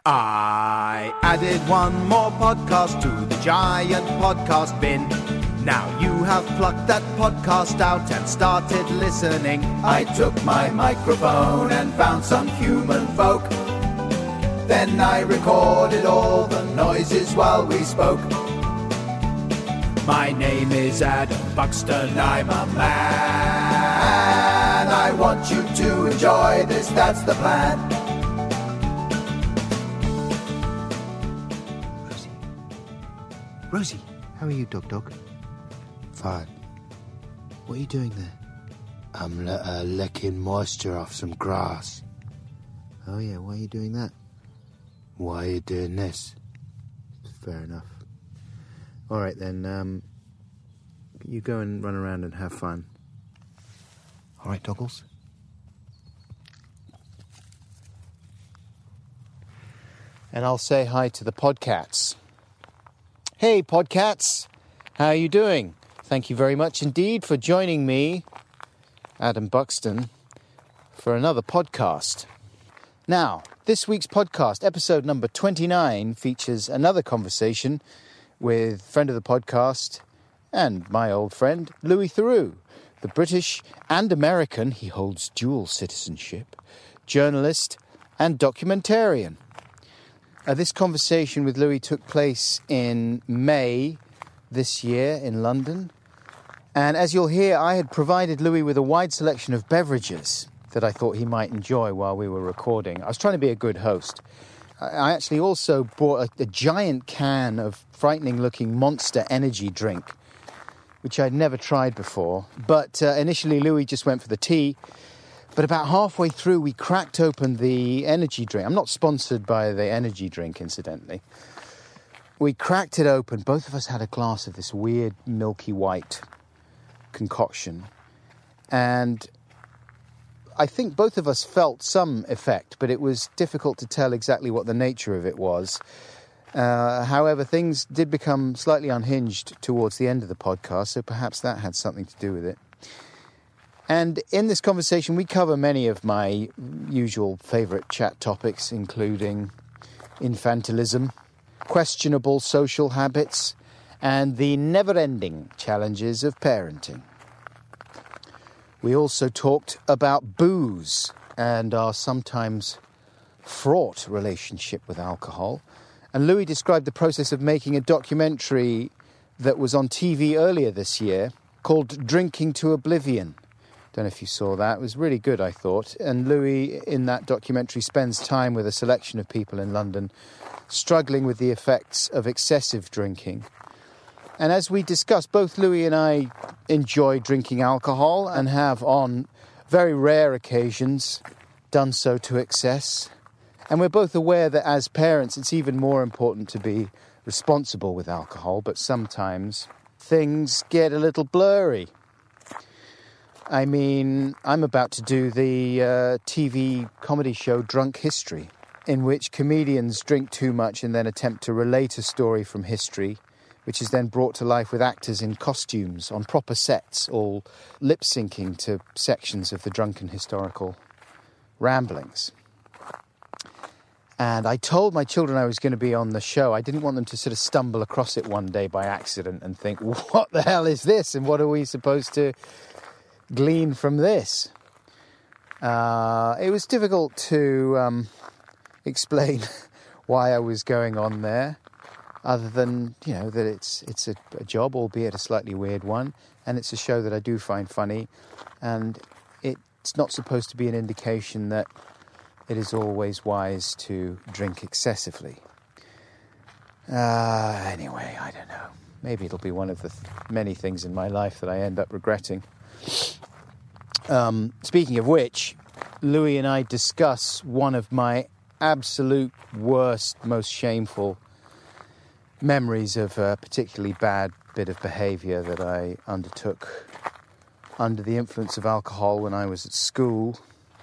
I added one more podcast to the giant podcast bin. Now you have plucked that podcast out and started listening. I took my microphone and found some human folk. Then I recorded all the noises while we spoke. My name is Adam Buxton, I'm a man. I want you to enjoy this, that's the plan. Rosie, how are you, Dog? Fine. What are you doing there? I'm licking moisture off some grass. Oh yeah, why are you doing that? Why are you doing this? Fair enough. All right then, you go and run around and have fun. All right, Doggles? And I'll say hi to the podcasts. Hey, podcasts! How are you doing? Thank you very much indeed for joining me, Adam Buxton, for another podcast. Now, this week's podcast, episode number 29, features another conversation with friend of the podcast and my old friend, Louis Theroux, the British and American, he holds dual citizenship, journalist and documentarian. This conversation with Louis took place in May this year in London. And as you'll hear, I had provided Louis with a wide selection of beverages that I thought he might enjoy while we were recording. I was trying to be a good host. I actually also bought a giant can of frightening-looking Monster energy drink, which I'd never tried before. But initially, Louis just went for the tea. But about halfway through, we cracked open the energy drink. I'm not sponsored by the energy drink, incidentally. We cracked it open. Both of us had a glass of this weird milky white concoction. And I think both of us felt some effect, but it was difficult to tell exactly what the nature of it was. However, things did become slightly unhinged towards the end of the podcast, so perhaps that had something to do with it. And in this conversation, we cover many of my usual favourite chat topics, including infantilism, questionable social habits, and the never-ending challenges of parenting. We also talked about booze and our sometimes fraught relationship with alcohol. And Louis described the process of making a documentary that was on TV earlier this year called Drinking to Oblivion. Don't know if you saw that. It was really good, I thought. And Louis, in that documentary, spends time with a selection of people in London struggling with the effects of excessive drinking. And as we discussed, both Louis and I enjoy drinking alcohol and have, on very rare occasions, done so to excess. And we're both aware that as parents, it's even more important to be responsible with alcohol, but sometimes things get a little blurry. I mean, I'm about to do the TV comedy show Drunk History, in which comedians drink too much and then attempt to relate a story from history, which is then brought to life with actors in costumes on proper sets, all lip-syncing to sections of the drunken historical ramblings. And I told my children I was going to be on the show. I didn't want them to sort of stumble across it one day by accident and think, what the hell is this? And what are we supposed to glean from this? It was difficult to explain why I was going on there, other than, you know, that it's a job, albeit a slightly weird one, and it's a show that I do find funny, and it's not supposed to be an indication that it is always wise to drink excessively. Anyway, I don't know. Maybe it'll be one of the many things in my life that I end up regretting. Speaking of which, Louis and I discuss one of my absolute worst, most shameful memories of a particularly bad bit of behaviour that I undertook under the influence of alcohol when I was at school,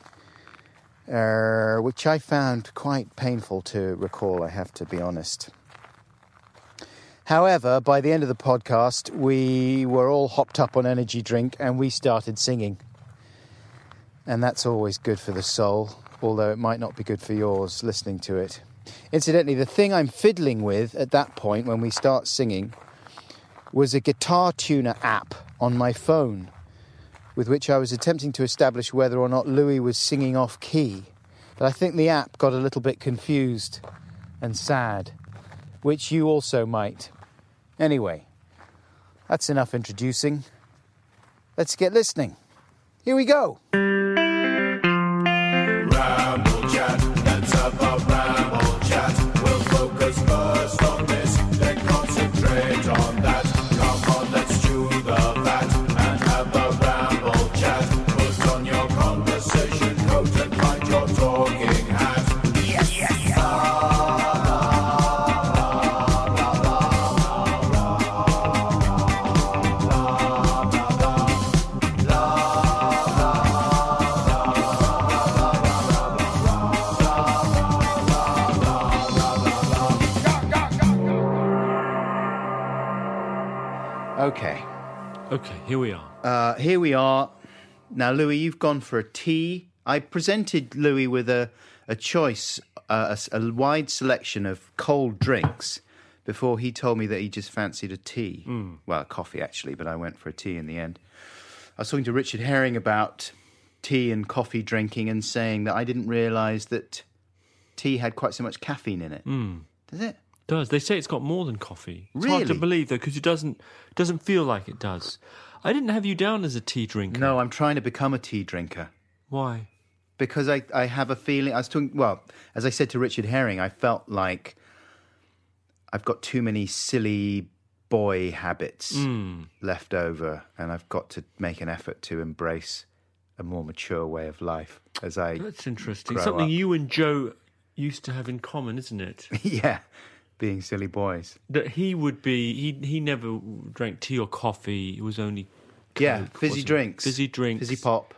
which I found quite painful to recall, I have to be honest. However, by the end of the podcast, we were all hopped up on energy drink and we started singing. And that's always good for the soul, although it might not be good for yours listening to it. Incidentally, the thing I'm fiddling with at that point when we start singing was a guitar tuner app on my phone with which I was attempting to establish whether or not Louis was singing off key. But I think the app got a little bit confused and sad, which you also might. Anyway, that's enough introducing. Let's get listening. Here we go. Ramble chat, let's have a ramble chat. We'll focus first on this, then concentrate on that. Come on, let's chew the fat and have a ramble chat. Put on your conversation coat and find your talking hat. Yes, yes, yes. Okay, here we are. here we are. Now, Louis, you've gone for a tea. I presented Louis with a choice, a wide selection of cold drinks before he told me that he just fancied a tea. Well, a coffee, actually, but I went for a tea in the end. I was talking to Richard Herring about tea and coffee drinking and saying that I didn't realise that tea had quite so much caffeine in it. Does it? Does. They say it's got more than coffee. It's hard to Really? believe, though, because it doesn't feel like it does. I didn't have you down as a tea drinker. No, I'm trying to become a tea drinker. Why? Because I have a feeling, as I said to Richard Herring, I felt like I've got too many silly boy habits left over, and I've got to make an effort to embrace a more mature way of life as I That's interesting. grow Something up. you and Joe used to have in common, isn't it? Yeah, being silly boys. That he would be... He never drank tea or coffee. It was only Coke, Yeah, fizzy wasn't it? drinks. Fizzy drinks. Fizzy pop.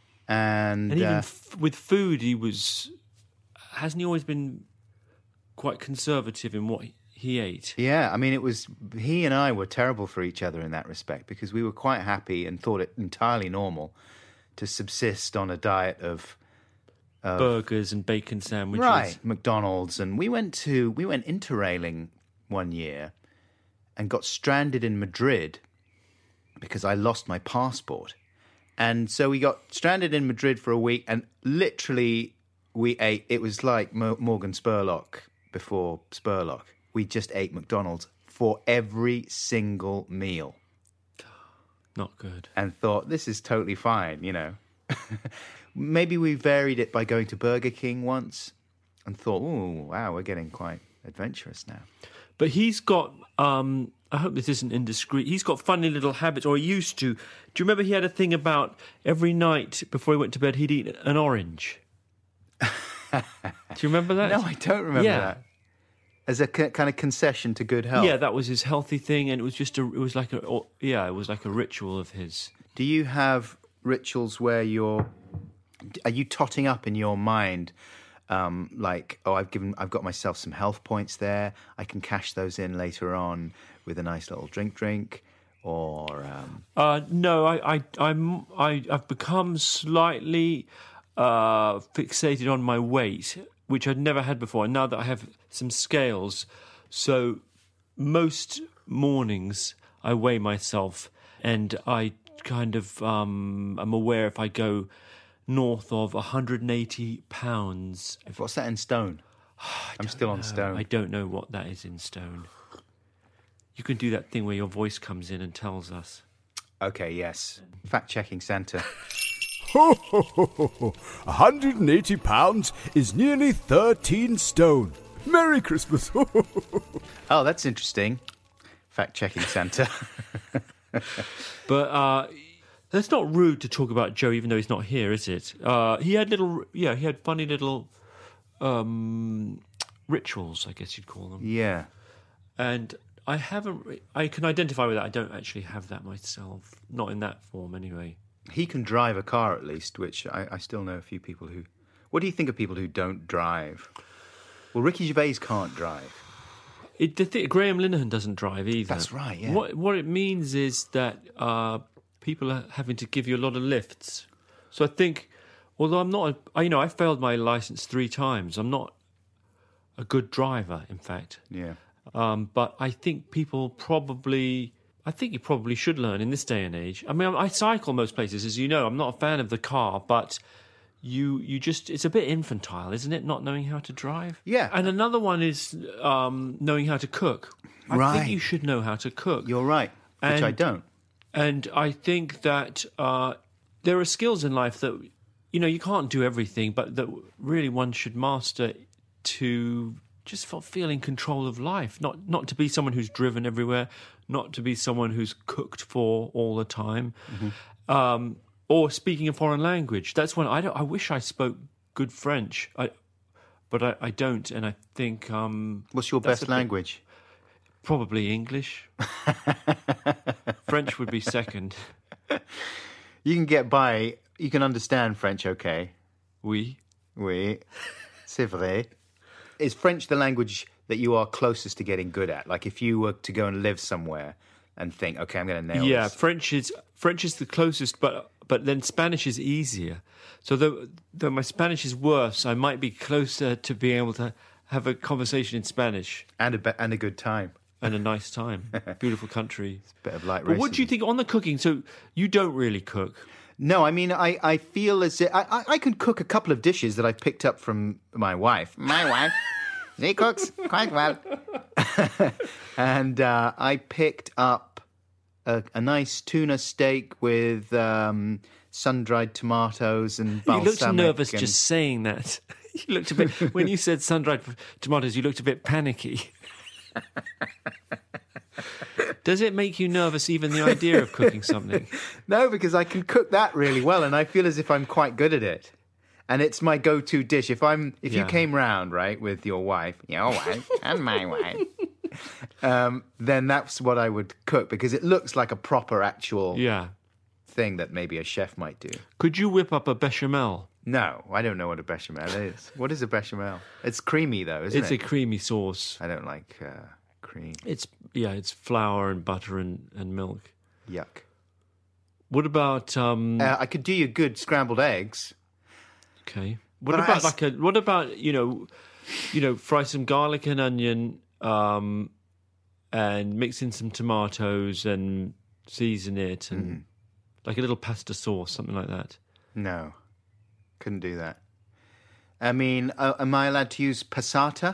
And even with food, hasn't he always been quite conservative in what he ate? yeah, I mean, he and I were terrible for each other in that respect because we were quite happy and thought it entirely normal to subsist on a diet of Burgers and bacon sandwiches. right, McDonald's. And we went interrailing one year and got stranded in Madrid because I lost my passport. And so we got stranded in Madrid for a week, and literally we ate, it was like Morgan Spurlock before Spurlock. We just ate McDonald's for every single meal Not good. and thought, this is totally fine, you know. Maybe we varied it by going to Burger King once and thought, oh, wow, we're getting quite adventurous now. But he's got... I hope this isn't indiscreet. He's got funny little habits, or he used to. Do you remember he had a thing about every night before he went to bed, he'd eat an orange? Do you remember that? No, I don't remember that. As a kind of concession to good health. Yeah, that was his healthy thing, and it was like a ritual of his. Do you have rituals where are you totting up in your mind, like, oh, I've got myself some health points there, I can cash those in later on with a nice little drink, or No, I've become slightly fixated on my weight, which I'd never had before. And now that I have some scales, so most mornings I weigh myself, and I kind of am aware if I go north of 180 pounds. what's that in stone? I'm still on stone. I don't know what that is in stone. You can do that thing where your voice comes in and tells us. Okay, yes. Fact-checking Santa. Ho, ho, ho, ho, ho. 180 pounds is nearly 13 stone. Merry Christmas. Oh, that's interesting. Fact-checking Santa. But that's not rude to talk about Joe, even though he's not here, is it? He had funny little rituals, I guess you'd call them. Yeah. And I can identify with that. I don't actually have that myself. Not in that form, anyway. He can drive a car at least, which I still know a few people who... What do you think of people who don't drive? Well, Ricky Gervais can't drive. Graham Linehan doesn't drive either. That's right, yeah. What it means is that people are having to give you a lot of lifts. So I think, although I'm not... I failed my licence 3 times. I'm not a good driver, in fact. Yeah. But I think you probably should learn in this day and age. I mean, I cycle most places, as you know. I'm not a fan of the car, but you just, it's a bit infantile, isn't it, not knowing how to drive? Yeah. And another one is knowing how to cook. I think you should know how to cook. You're right, which I don't. And I think that there are skills in life that, you can't do everything, but that really one should master to just feel in control of life, not to be someone who's driven everywhere, not to be someone who's cooked for all the time, or speaking a foreign language. That's when I wish I spoke good French, but I don't, and I think... What's your best language? Probably English. French would be second. You can get by, you can understand French okay. Oui. Oui. C'est vrai. Is French the language that you are closest to getting good at? Like if you were to go and live somewhere and think, okay, I'm going to nail this. Yeah, French is the closest, but then Spanish is easier. So though my Spanish is worse, I might be closer to being able to have a conversation in Spanish. And a good time. And a nice time. Beautiful country. It's a bit of light But racism. what do you think on the cooking? So you don't really cook. No, I mean, I feel as if I can cook a couple of dishes that I picked up from my wife. My wife. She cooks quite well. And I picked up a nice tuna steak with sun-dried tomatoes and balsamic. You looked nervous just saying that. You looked a bit... When you said sun-dried tomatoes, you looked a bit panicky. Does it make you nervous, even the idea of cooking something? No, because I can cook that really well, and I feel as if I'm quite good at it. And it's my go-to dish. If you came round, right, with your wife and my wife, then that's what I would cook, because it looks like a proper actual thing that maybe a chef might do. Could you whip up a bechamel? No, I don't know what a bechamel is. What is a bechamel? It's creamy, though, isn't it? It's a creamy sauce. I don't like cream. It's flour and butter and milk. Yuck. What about... I could do you good scrambled eggs. Okay. What about fry some garlic and onion and mix in some tomatoes and season it and like a little pasta sauce, something like that? No. Couldn't do that. I mean, am I allowed to use passata?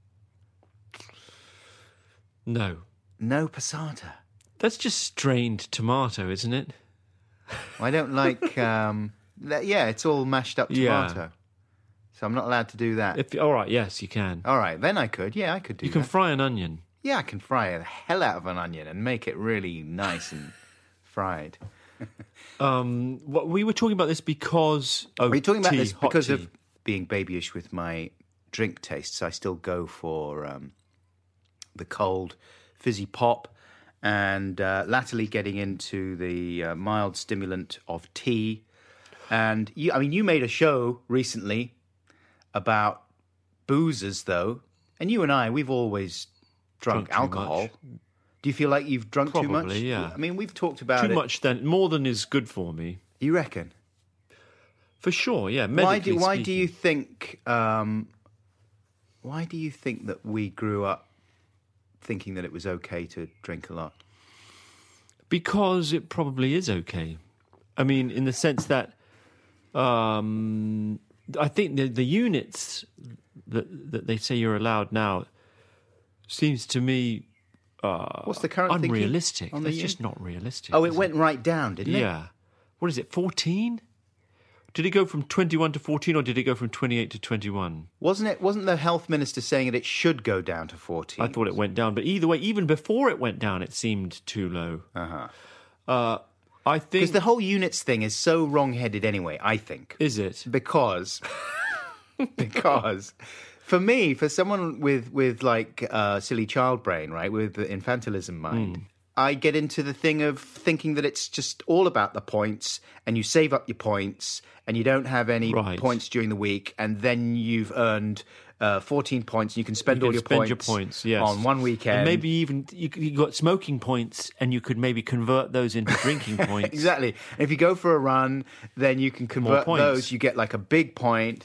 No. No passata? That's just strained tomato, isn't it? I don't like... it's all mashed up tomato. Yeah. So I'm not allowed to do that. All right, yes, you can. All right, then I could. Yeah, I could do that. You can fry an onion. Yeah, I can fry the hell out of an onion and make it really nice and fried. We were talking about this because of We're talking about this because tea. of being babyish with my drink tastes. I still go for the cold fizzy pop, and latterly getting into the mild stimulant of tea. And you made a show recently about boozers, though, and you and I, we've always drunk alcohol. Much. Do you feel like you've drunk too much? Probably, yeah. I mean, we've talked about too much. Then more than is good for me. You reckon? For sure, yeah. Why do you think? Why do you think that we grew up thinking that it was okay to drink a lot? Because it probably is okay. I mean, in the sense that I think the units that they say you're allowed now seems to me what's the current unrealistic. On That's just not realistic. Oh, it went right down, didn't it? Yeah. What is it, 14? Did it go from 21 to 14, or did it go from 28 to 21? Wasn't the health minister saying that it should go down to 14? I thought it went down, but either way, even before it went down, it seemed too low. I think... Because the whole units thing is so wrong-headed anyway, I think. Is it? Because for me, for someone with like silly child brain, right, with the infantilism mind, I get into the thing of thinking that it's just all about the points, and you save up your points, and you don't have any points during the week, and then you've earned 14 points, and you can spend all your points yes. on one weekend. And maybe even you got smoking points, and you could maybe convert those into drinking points. Exactly. And if you go for a run, then you can convert those. You get like a big point.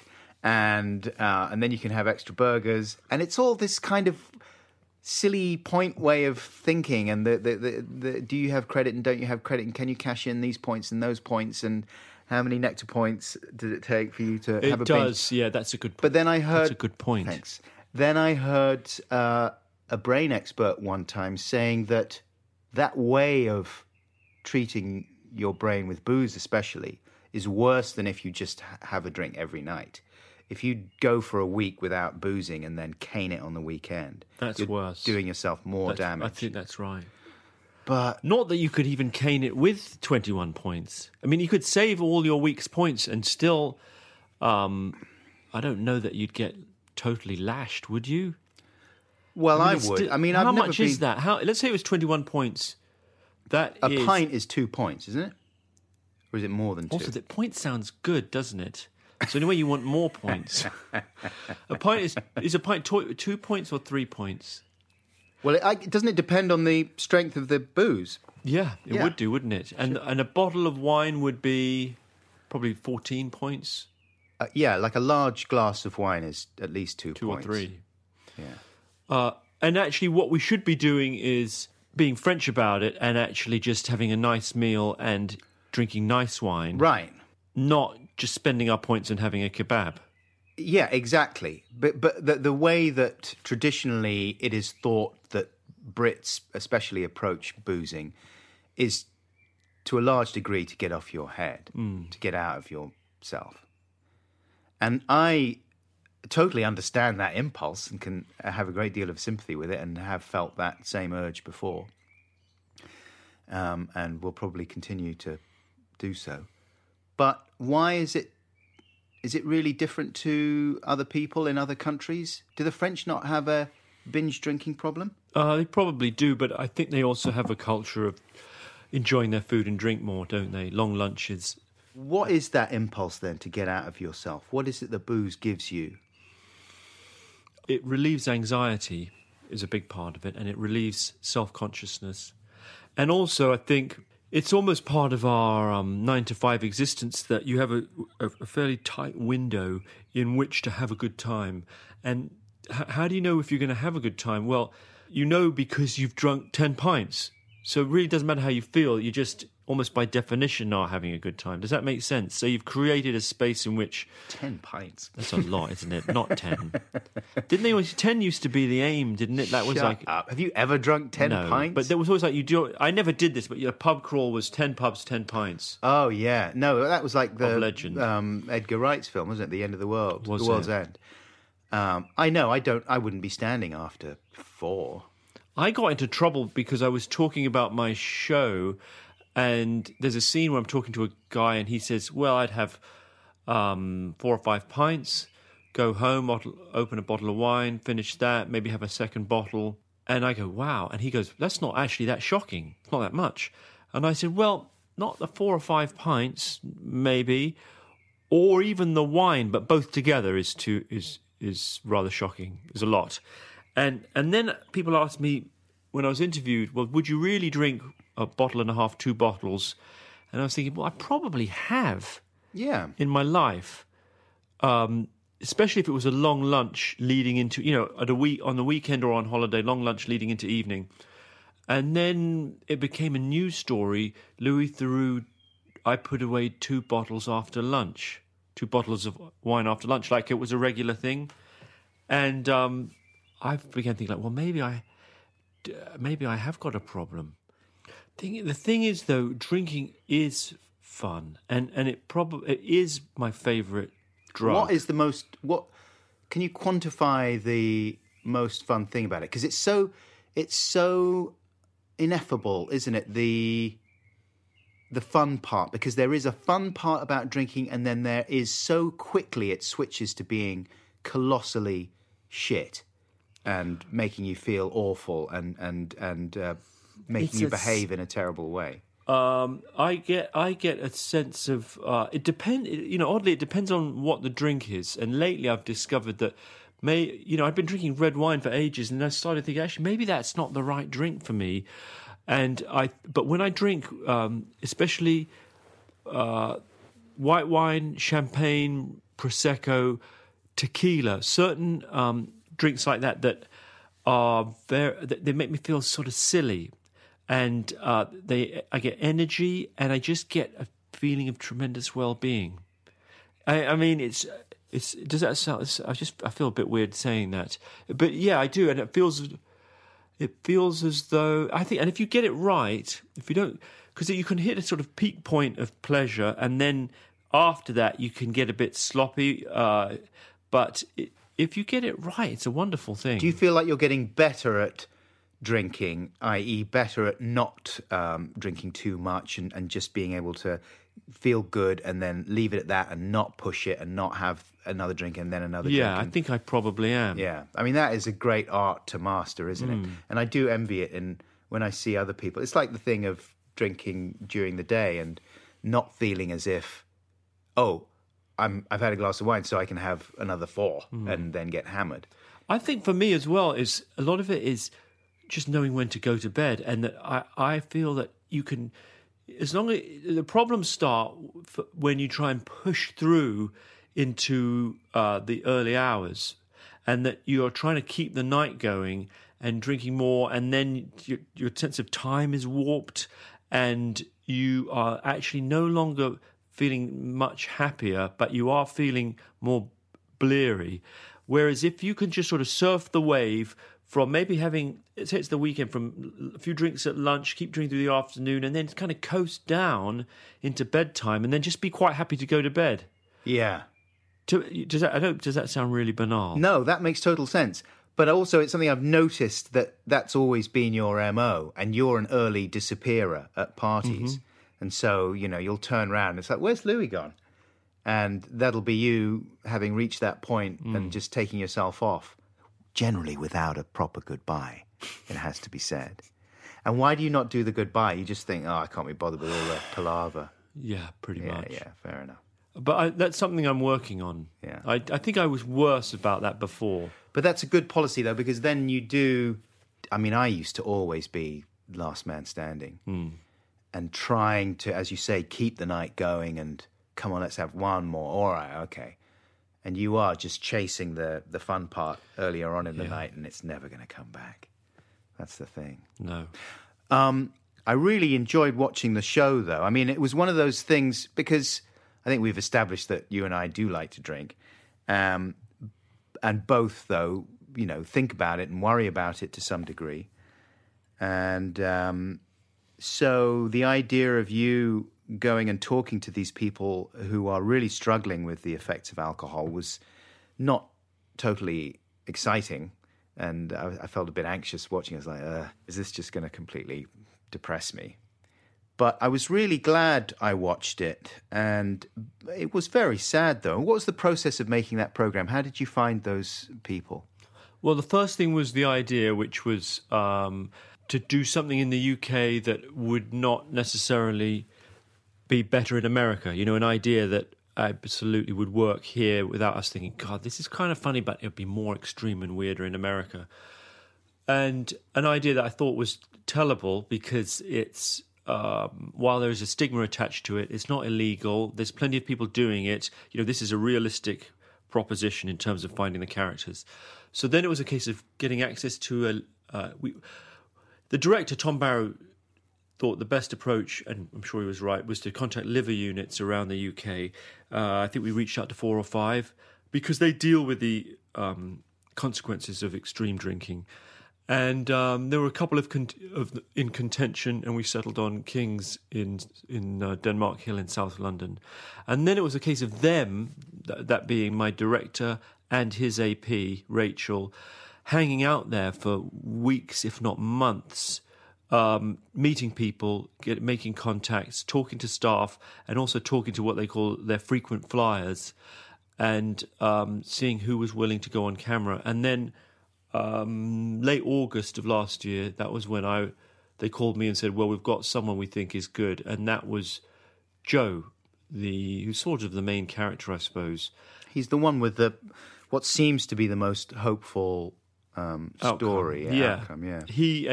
and then you can have extra burgers, and it's all this kind of silly point way of thinking. And the do you have credit and don't you have credit, and can you cash in these points and those points, and how many nectar points did it take for you to have a It does, yeah, that's a good point. But then I heard... That's a good point. Thanks. Then I heard a brain expert one time saying that way of treating your brain with booze especially is worse than if you just have a drink every night. If you go for a week without boozing and then cane it on the weekend, that's you're worse. Doing yourself more damage. I think that's right. But not that you could even cane it with 21 points. I mean, you could save all your week's points and still, I don't know that you'd get totally lashed, would you? Well, I would. I mean, how I've never much been... is that? Let's say it was 21 points. A pint is 2 points, isn't it? Or is it more than 2? Also, the point sounds good, doesn't it? So anyway, you want more points. A pint is a pint 2 points or 3 points? Well, doesn't it depend on the strength of the booze? Yeah, it would do, wouldn't it? And a bottle of wine would be probably 14 points. Yeah, like a large glass of wine is at least 2 points. 2 or 3. Yeah. And actually, what we should be doing is being French about it and actually just having a nice meal and drinking nice wine. Right. Not just spending our points and having a kebab. Yeah, exactly. But the way that traditionally it is thought that Brits especially approach boozing is to a large degree to get off your head, to get out of yourself. And I totally understand that impulse and can have a great deal of sympathy with it and have felt that same urge before. And will probably continue to do so. But why is it really different to other people in other countries? Do the French not have a binge drinking problem? They probably do, but I think they also have a culture of enjoying their food and drink more, don't they? Long lunches. What is that impulse then to get out of yourself? What is it that booze gives you? It relieves anxiety, is a big part of it, and it relieves self-consciousness. And also, I think it's almost part of our 9-to-5 existence that you have a fairly tight window in which to have a good time. And how do you know if you're going to have a good time? Well, you know because you've drunk 10 pints. So it really doesn't matter how you feel. You just, almost by definition, are having a good time. Does that make sense? So you've created a space in which... 10 pints? That's a lot, isn't it? Not 10. Didn't they always... 10 used to be the aim, didn't it? That was Shut like... up. Have you ever drunk 10 pints? But there was always like, you do... I never did this, but your pub crawl was 10 pubs, 10 pints. Oh, yeah. No, that was like the... Legend. Edgar Wright's film, wasn't it? The End of the World. Was The World's it? End. I know, I wouldn't be standing after 4. I got into trouble because I was talking about my show, and there's a scene where I'm talking to a guy, and he says, well, I'd have 4 or 5 pints, go home, open a bottle of wine, finish that, maybe have a second bottle. And I go, wow. And he goes, that's not actually that shocking. It's not that much. And I said, well, not the 4 or 5 pints, maybe, or even the wine, but both together is rather shocking. Is a lot. And then people asked me when I was interviewed, well, would you really drink a bottle and a half, 2 bottles? And I was thinking, well, I probably have in my life, especially if it was a long lunch leading into, on the weekend or on holiday, long lunch leading into evening. And then it became a news story. Louis Theroux, I put away 2 bottles after lunch, 2 bottles of wine after lunch, like it was a regular thing. And I began thinking, well, maybe I have got a problem. The thing is, though, drinking is fun, and it is my favourite drug. What is what can you quantify the most fun thing about it? Because it's so ineffable, isn't it? The fun part, because there is a fun part about drinking, and then there is so quickly it switches to being colossally shit and making you feel awful and making you behave in a terrible way. I get a sense of it depends. Oddly, it depends on what the drink is. And lately, I've discovered that I've been drinking red wine for ages, and I started thinking, actually, maybe that's not the right drink for me. But when I drink, especially white wine, champagne, prosecco, tequila, certain drinks like that are they make me feel sort of silly, and I get energy, and I just get a feeling of tremendous well-being. I mean, it's does that sound? I feel a bit weird saying that, but yeah, I do, and it feels as though I think, and if you get it right, if you don't, because you can hit a sort of peak point of pleasure, and then after that you can get a bit sloppy. But if you get it right, it's a wonderful thing. Do you feel like you're getting better at drinking, i.e. better at not drinking too much and just being able to feel good and then leave it at that and not push it and not have another drink and then another drink? Yeah, I think I probably am. Yeah. I mean, that is a great art to master, isn't it? And I do envy it when I see other people. It's like the thing of drinking during the day and not feeling as if, I've had a glass of wine, so I can have another 4 and then get hammered. I think for me as well, is a lot of it is just knowing when to go to bed, and that I feel that you can, as long as the problems start when you try and push through into the early hours, and that you're trying to keep the night going and drinking more, and then your sense of time is warped, and you are actually no longer feeling much happier, but you are feeling more bleary. Whereas if you can just sort of surf the wave from maybe having, say it's the weekend, from a few drinks at lunch, keep drinking through the afternoon, and then kind of coast down into bedtime, and then just be quite happy to go to bed. Yeah. Does that sound really banal? No, that makes total sense. But also it's something I've noticed that's always been your MO, and you're an early disappearer at parties. And so, you'll turn around and it's like, where's Louis gone? And that'll be you having reached that point and just taking yourself off. Generally without a proper goodbye, it has to be said. And why do you not do the goodbye? You just think, I can't be bothered with all the palaver. Yeah, pretty much. Yeah, fair enough. But that's something I'm working on. Yeah. I think I was worse about that before. But that's a good policy, though, because then you do... I mean, I used to always be last man standing. And trying to, as you say, keep the night going and, come on, let's have one more. All right, okay. And you are just chasing the fun part earlier on in the night, and it's never going to come back. That's the thing. No. I really enjoyed watching the show, though. I mean, it was one of those things, because I think we've established that you and I do like to drink. And both, though, think about it and worry about it to some degree. And so the idea of you going and talking to these people who are really struggling with the effects of alcohol was not totally exciting. And I felt a bit anxious watching it. I was like, is this just going to completely depress me? But I was really glad I watched it. And it was very sad, though. What was the process of making that program? How did you find those people? Well, the first thing was the idea, which was to do something in the UK that would not necessarily be better in America. An idea that absolutely would work here without us thinking, God, this is kind of funny, but it would be more extreme and weirder in America. And an idea that I thought was tellable because it's, while there is a stigma attached to it, it's not illegal. There's plenty of people doing it. This is a realistic proposition in terms of finding the characters. So then it was a case of getting access to the director, Tom Barrow, thought the best approach, and I'm sure he was right, was to contact liver units around the UK. I think we reached out to 4 or 5 because they deal with the consequences of extreme drinking. And there were a couple in contention, and we settled on King's in Denmark Hill in South London. And then it was a case of them, that being my director and his AP, Rachel, hanging out there for weeks, if not months, meeting people, making contacts, talking to staff, and also talking to what they call their frequent flyers, and seeing who was willing to go on camera. And then late August of last year, that was when they called me and said, well, we've got someone we think is good. And that was Joe, who's sort of the main character, I suppose. He's the one with what seems to be the most hopeful story. Outcome, yeah.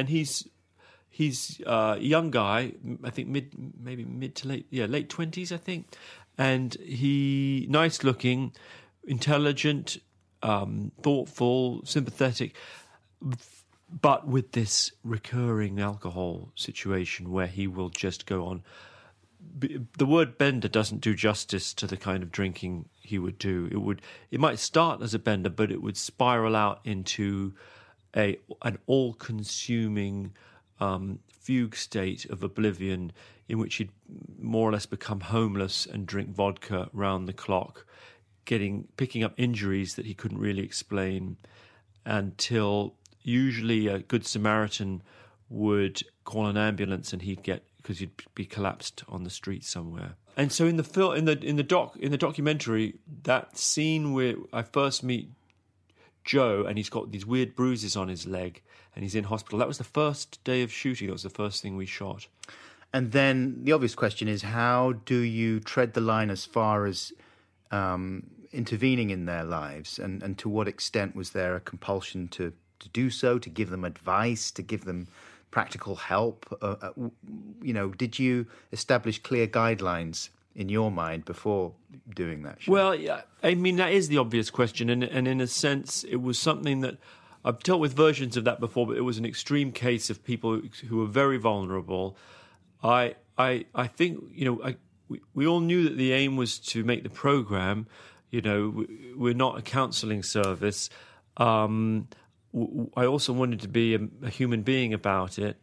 He's a young guy, I think mid to late 20s, I think. And he nice looking, intelligent, thoughtful, sympathetic, but with this recurring alcohol situation where he will just go on. The word bender doesn't do justice to the kind of drinking he would do. It might start as a bender, but it would spiral out into an all-consuming fugue state of oblivion in which he'd more or less become homeless and drink vodka round the clock, picking up injuries that he couldn't really explain, until usually a good Samaritan would call an ambulance and because he'd be collapsed on the street somewhere. And so in the documentary, that scene where I first meet Joe and he's got these weird bruises on his leg and he's in hospital, that was the first day of shooting. That was the first thing we shot. And then the obvious question is, how do you tread the line as far as intervening in their lives? And to what extent was there a compulsion to do so, to give them advice, to give them practical help? Did you establish clear guidelines in your mind before doing that show? Well, yeah, I mean, that is the obvious question. And in a sense, it was something that I've dealt with versions of that before, but it was an extreme case of people who were very vulnerable. I think, we all knew that the aim was to make the program. We're not a counselling service. I also wanted to be a human being about it.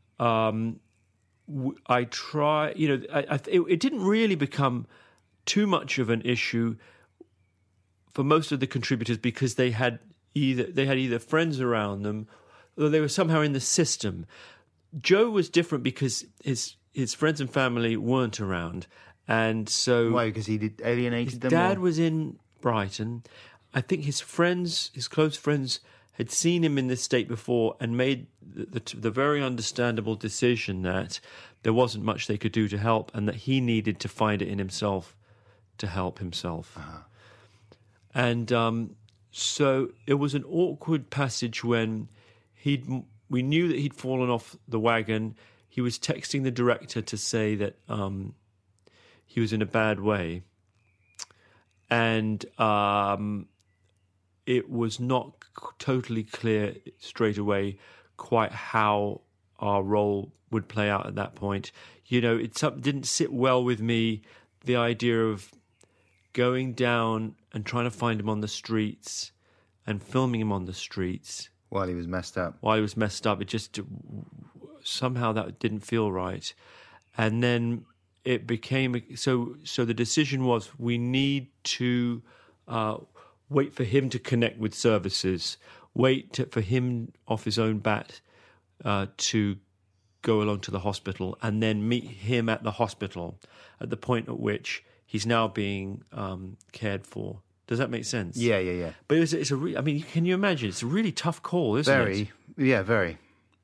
I try, it didn't really become too much of an issue for most of the contributors because they had either friends around them or they were somehow in the system. Joe was different because his friends and family weren't around, and so why? Because he alienated them. His dad was in Brighton. I think his close friends, had seen him in this state before and made the very understandable decision that there wasn't much they could do to help and that he needed to find it in himself to help himself. Uh-huh. And so it was an awkward passage when we knew that he'd fallen off the wagon. He was texting the director to say that he was in a bad way. And it was not totally clear straight away quite how our role would play out at that point. It didn't sit well with me, the idea of going down and trying to find him on the streets and filming him on the streets. While he was messed up. It just, somehow that didn't feel right. And then it became, so the decision was we need to wait for him to connect with services, for him off his own bat to go along to the hospital, and then meet him at the hospital at the point at which he's now being cared for. Does that make sense? Yeah. But can you imagine? It's a really tough call, isn't it? Very. Yeah, very.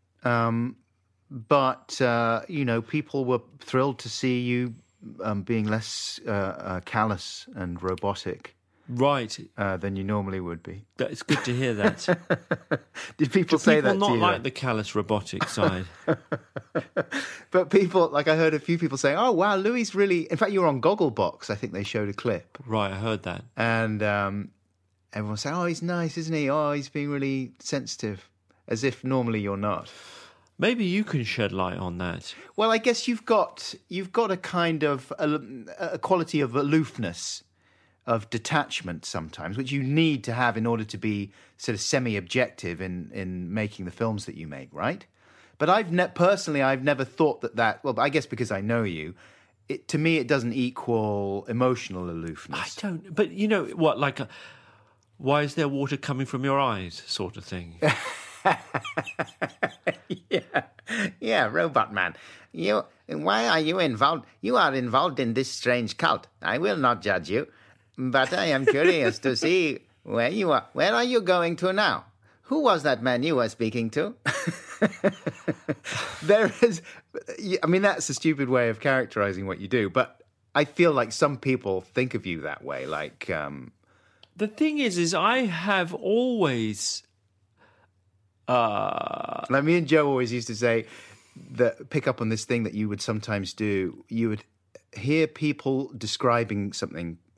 But people were thrilled to see you being less callous and robotic. Right. Than you normally would be. It's good to hear that. Did people say that to you? People not like the callous robotic side. But people, I heard a few people saying, oh, wow, Louis really... In fact, you were on Gogglebox. I think they showed a clip. Right, I heard that. And everyone was saying, oh, he's nice, isn't he? Oh, he's being really sensitive. As if normally you're not. Maybe you can shed light on that. Well, I guess you've got a kind of... a quality of aloofness, of detachment sometimes, which you need to have in order to be sort of semi-objective in making the films that you make, right? But I've never thought that. Well, I guess because I know you, to me it doesn't equal emotional aloofness. I don't. But you know what? Why is there water coming from your eyes, sort of thing. Yeah, Robot Man. Why are you involved? You are involved in this strange cult. I will not judge you. But I am curious to see where you are. Where are you going to now? Who was that man you were speaking to? That's a stupid way of characterizing what you do, but I feel like some people think of you that way. The thing is I have always... Like me and Joe always used to say, pick up on this thing that you would sometimes do. You would hear people describing something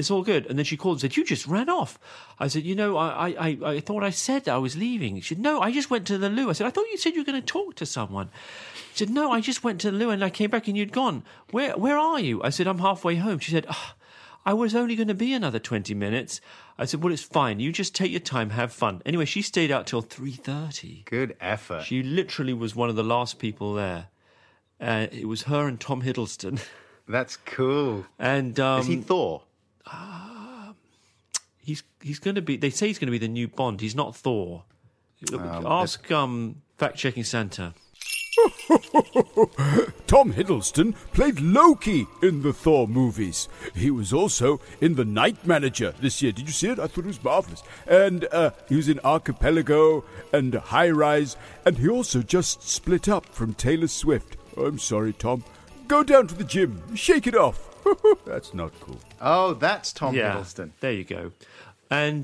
It's all good. And then she called and said, you just ran off. I said, I thought I said I was leaving. She said, no, I just went to the loo. I said, I thought you said you were going to talk to someone. She said, no, I just went to the loo and I came back and you'd gone. Where are you? I said, I'm halfway home. She said, I was only going to be another 20 minutes. I said, well, it's fine. You just take your time, have fun. Anyway, she stayed out till 3:30. Good effort. She literally was one of the last people there. It was her and Tom Hiddleston. That's cool. And is he Thor? He's going to be. They say he's going to be the new Bond. He's not Thor. Ask fact-checking Santa. Tom Hiddleston played Loki in the Thor movies. He was also in The Night Manager this year. Did you see it? I thought it was marvellous. And he was in Archipelago and High Rise. And he also just split up from Taylor Swift. I'm sorry, Tom. Go down to the gym. Shake it off. That's not cool. Oh, that's Tom Hiddleston. There you go. And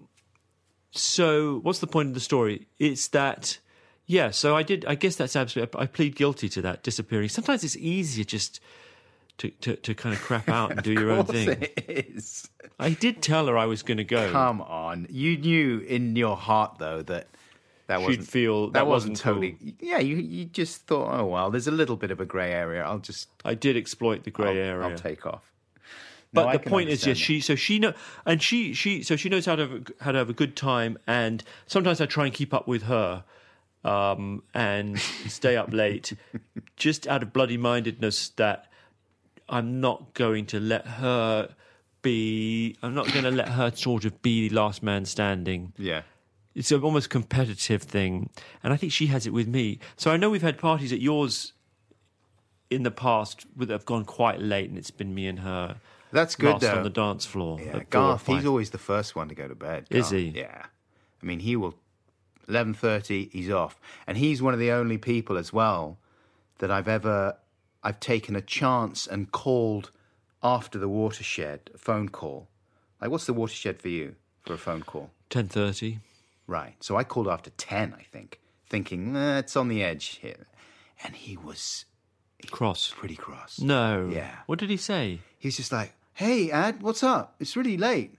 so what's the point of the story? It's that... Yeah, so I guess that's absolutely... I plead guilty to that, disappearing. Sometimes it's easier just to kind of crap out and do your own thing. It is. I did tell her I was going to go. Come on. You knew in your heart, though, that wasn't... She'd feel that wasn't totally... Cool. Yeah, you just thought, oh, well, there's a little bit of a grey area. I did exploit the grey area. I'll take off. But No, the point is, yes, she knows how to have a good time, and sometimes I try and keep up with her. And stay up late, just out of bloody mindedness that I'm not going to let her sort of be last man standing. Yeah. It's an almost competitive thing, and I think she has it with me. So I know we've had parties at yours in the past that have gone quite late, and it's been me and her. That's good, last though. on the dance floor. Yeah, Garth, he's always the first one to go to bed. Is he? Yeah. I mean, he will... 11:30, he's off. And he's one of the only people as well that I've taken a chance and called after the Watershed, a phone call. Like, what's the Watershed for you, for a phone call? 10:30. Right. So I called after 10, I think, thinking, it's on the edge here. And he was... Cross. Pretty cross. No. Yeah. What did he say? He's just like, hey, Ad, what's up? It's really late.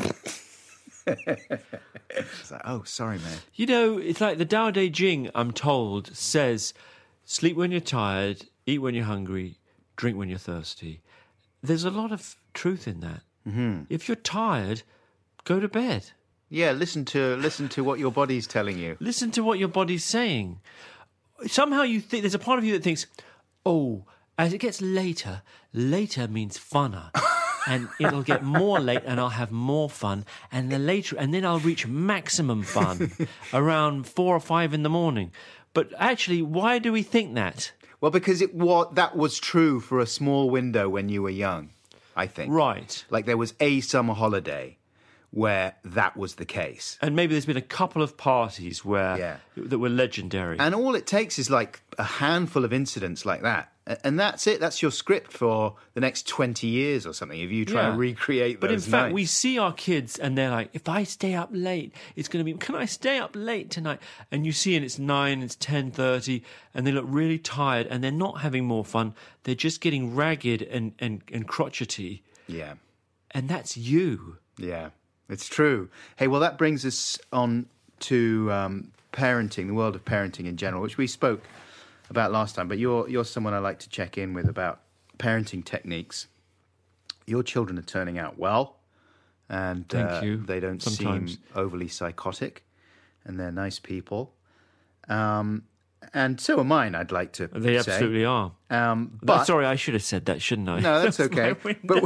It's like, oh, sorry, man. You know, it's like the Tao Te Ching, I'm told, says, sleep when you're tired, eat when you're hungry, drink when you're thirsty. There's a lot of truth in that. Mm-hmm. If you're tired, go to bed. Yeah, listen to what your body's telling you. Listen to what your body's saying. Somehow you think, there's a part of you that thinks, oh, as it gets later, later means funner. And it'll get more late and I'll have more fun. And then I'll reach maximum fun around 4 or 5 in the morning. But actually, why do we think that? Well, because that was true for a small window when you were young, I think. Right. Like there was a summer holiday where that was the case. And maybe there's been a couple of parties that were legendary. And all it takes is like a handful of incidents like that. And that's it. That's your script for the next 20 years or something, if you try to recreate those But in fact, nights. we see our kids and they're like, if I stay up late, it's going to be, can I stay up late tonight? And you see, and it's 9, it's 10:30, and they look really tired, and they're not having more fun. They're just getting ragged and crotchety. Yeah. And that's you. Yeah, it's true. Hey, well, that brings us on to parenting, the world of parenting in general, which we spoke about last time, but you're someone I like to check in with about parenting techniques. Your children are turning out well, and Thank you. They don't Sometimes. seem overly psychotic, and they're nice people. And so are mine, I'd like to They say. absolutely are. But sorry, I should have said that, shouldn't I? no, that's okay. But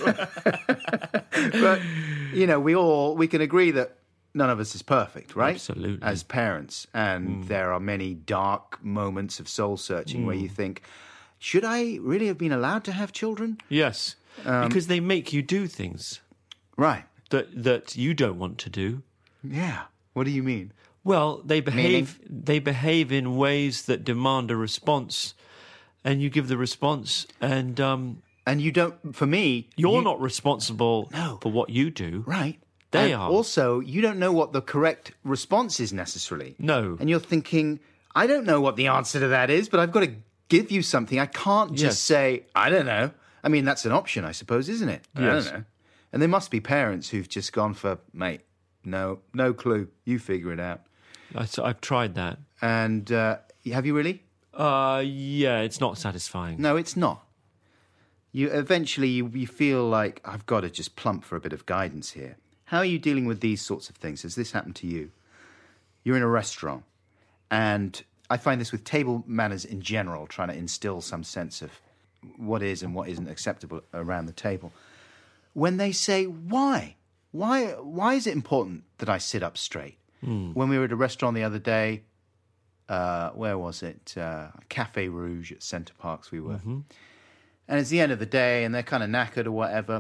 we can agree that none of us is perfect, right? Absolutely. As parents. And there are many dark moments of soul searching where you think, should I really have been allowed to have children? Yes, because they make you do things Right. that you don't want to do. Yeah. What do you mean? Well, they behave in ways that demand a response, and you give the response, and you don't, for me... you're not responsible for what you do. Right. They and are. Also, you don't know what the correct response is necessarily. No. And you're thinking, I don't know what the answer to that is, but I've got to give you something. I can't just say, I don't know. I mean, that's an option, I suppose, isn't it? Yes. I don't know. And there must be parents who've just gone for, mate, no clue. You figure it out. I've tried that. And have you really? Yeah, it's not satisfying. No, it's not. You feel like, I've got to just plump for a bit of guidance here. How are you dealing with these sorts of things? Has this happened to you? You're in a restaurant, and I find this with table manners in general, trying to instill some sense of what is and what isn't acceptable around the table. When they say, why? Why is it important that I sit up straight? When we were at a restaurant the other day, where was it? Café Rouge at Centre Parks we were. Mm-hmm. And it's the end of the day, and they're kind of knackered or whatever.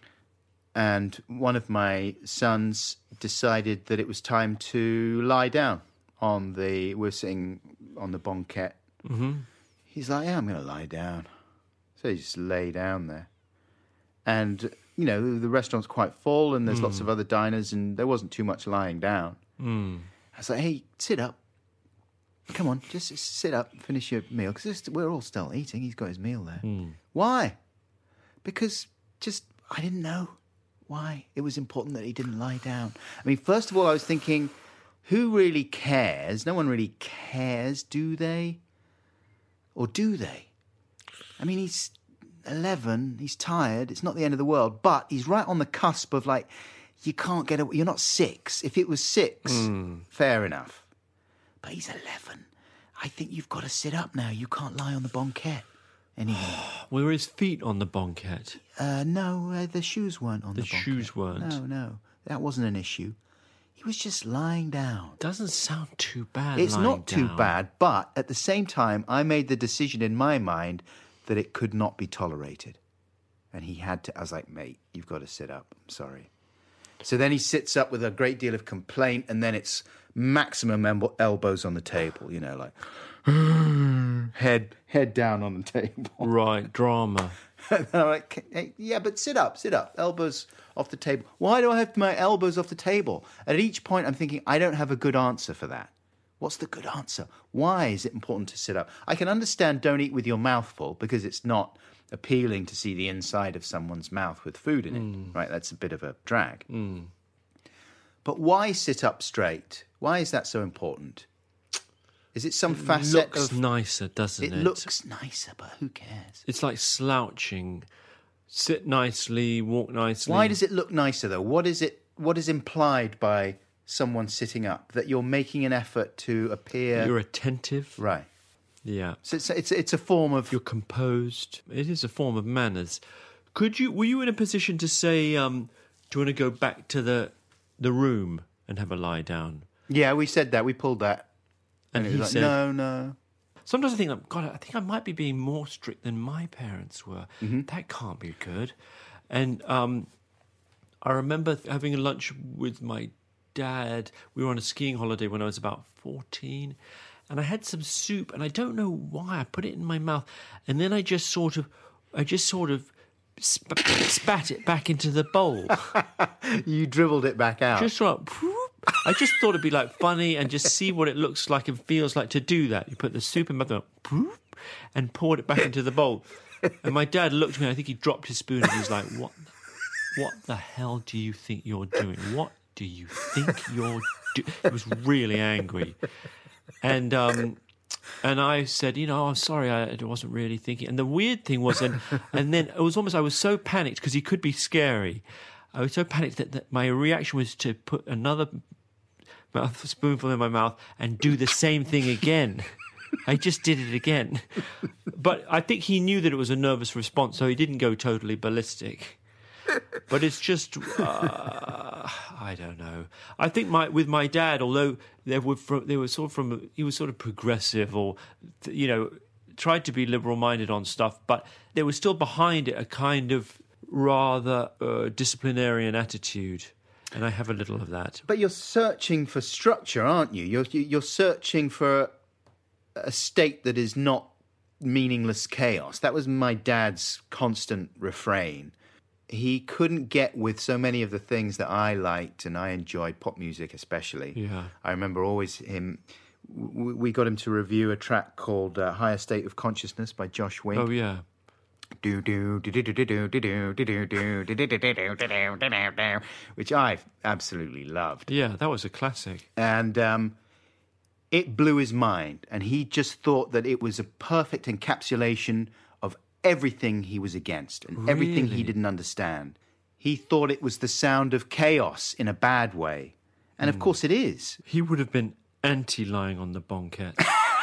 And one of my sons decided that it was time to lie down we're sitting on the banquette. Mm-hmm. He's like, yeah, I'm going to lie down. So he just lay down there. And, you know, the restaurant's quite full and there's lots of other diners and there wasn't too much lying down. I was like, hey, sit up. Come on, just sit up and finish your meal. Because we're all still eating. He's got his meal there. Why? Because I didn't know why it was important that he didn't lie down. I mean, first of all, I was thinking, who really cares? No one really cares, do they? Or do they? I mean, he's 11, he's tired, it's not the end of the world, but he's right on the cusp of, like, you can't get away. You're not 6. If it was 6, fair enough. But he's 11. I think you've got to sit up now. You can't lie on the banquette anymore. Were his feet on the banquette? No, the shoes weren't on the banquette. The shoes weren't? No. That wasn't an issue. He was just lying down. Doesn't sound too bad. It's not too bad, but at the same time, I made the decision in my mind that it could not be tolerated. And he had to. I was like, mate, you've got to sit up. I'm sorry. So then he sits up with a great deal of complaint, and then it's maximum elbows on the table, you know, like head down on the table. Right, drama. And I'm like, hey, yeah, but sit up, elbows off the table. Why do I have my elbows off the table? And at each point, I'm thinking, I don't have a good answer for that. What's the good answer? Why is it important to sit up? I can understand don't eat with your mouth full because it's not appealing to see the inside of someone's mouth with food in it, right? That's a bit of a drag. But why sit up straight? Why is that so important? Is it some facet of... It looks nicer, doesn't it? It looks nicer, but who cares? It's like slouching. Sit nicely, walk nicely. Why does it look nicer, though? What is implied by someone sitting up? That you're making an effort to appear... You're attentive. Right. Yeah. So it's a form of... You're composed. It is a form of manners. Were you in a position to say, do you want to go back to the room and have a lie down? Yeah, we said that. We pulled that. And he was said, no. Sometimes I think, God, I think I might be being more strict than my parents were. Mm-hmm. That can't be good. And I remember having a lunch with my dad. We were on a skiing holiday when I was about 14. And I had some soup, and I don't know why. I put it in my mouth. And then I just sort of spat it back into the bowl. You dribbled it back out. Just like, I just thought it'd be like funny and just see what it looks like and feels like to do that. You put the soup in my mouth and poured it back into the bowl. And my dad looked at me, I think he dropped his spoon and he was like, what the hell do you think you're doing? What do you think you're doing? He was really angry. And I said, I'm sorry, I wasn't really thinking. And the weird thing was, and then it was almost, I was so panicked because he could be scary. I was so panicked that my reaction was to put another spoonful in my mouth and do the same thing again. I just did it again. But I think he knew that it was a nervous response, so he didn't go totally ballistic. But it's just, I don't know. I think with my dad, although he was sort of progressive or, tried to be liberal-minded on stuff, but there was still behind it a kind of rather disciplinarian attitude. And I have a little of that. But you're searching for structure, aren't you? You're searching for a state that is not meaningless chaos. That was my dad's constant refrain. He couldn't get with so many of the things that I liked and I enjoyed, pop music especially. Yeah. I remember always we got him to review a track called Higher State of Consciousness by Josh Wink. Oh, yeah. which I absolutely loved. Yeah, that was a classic. And it blew his mind, and he just thought that it was a perfect encapsulation of everything he was against and everything he Really? didn't understand. He thought it was the sound of chaos in a bad way. And of course it is. He would have been anti-lying on the bonket.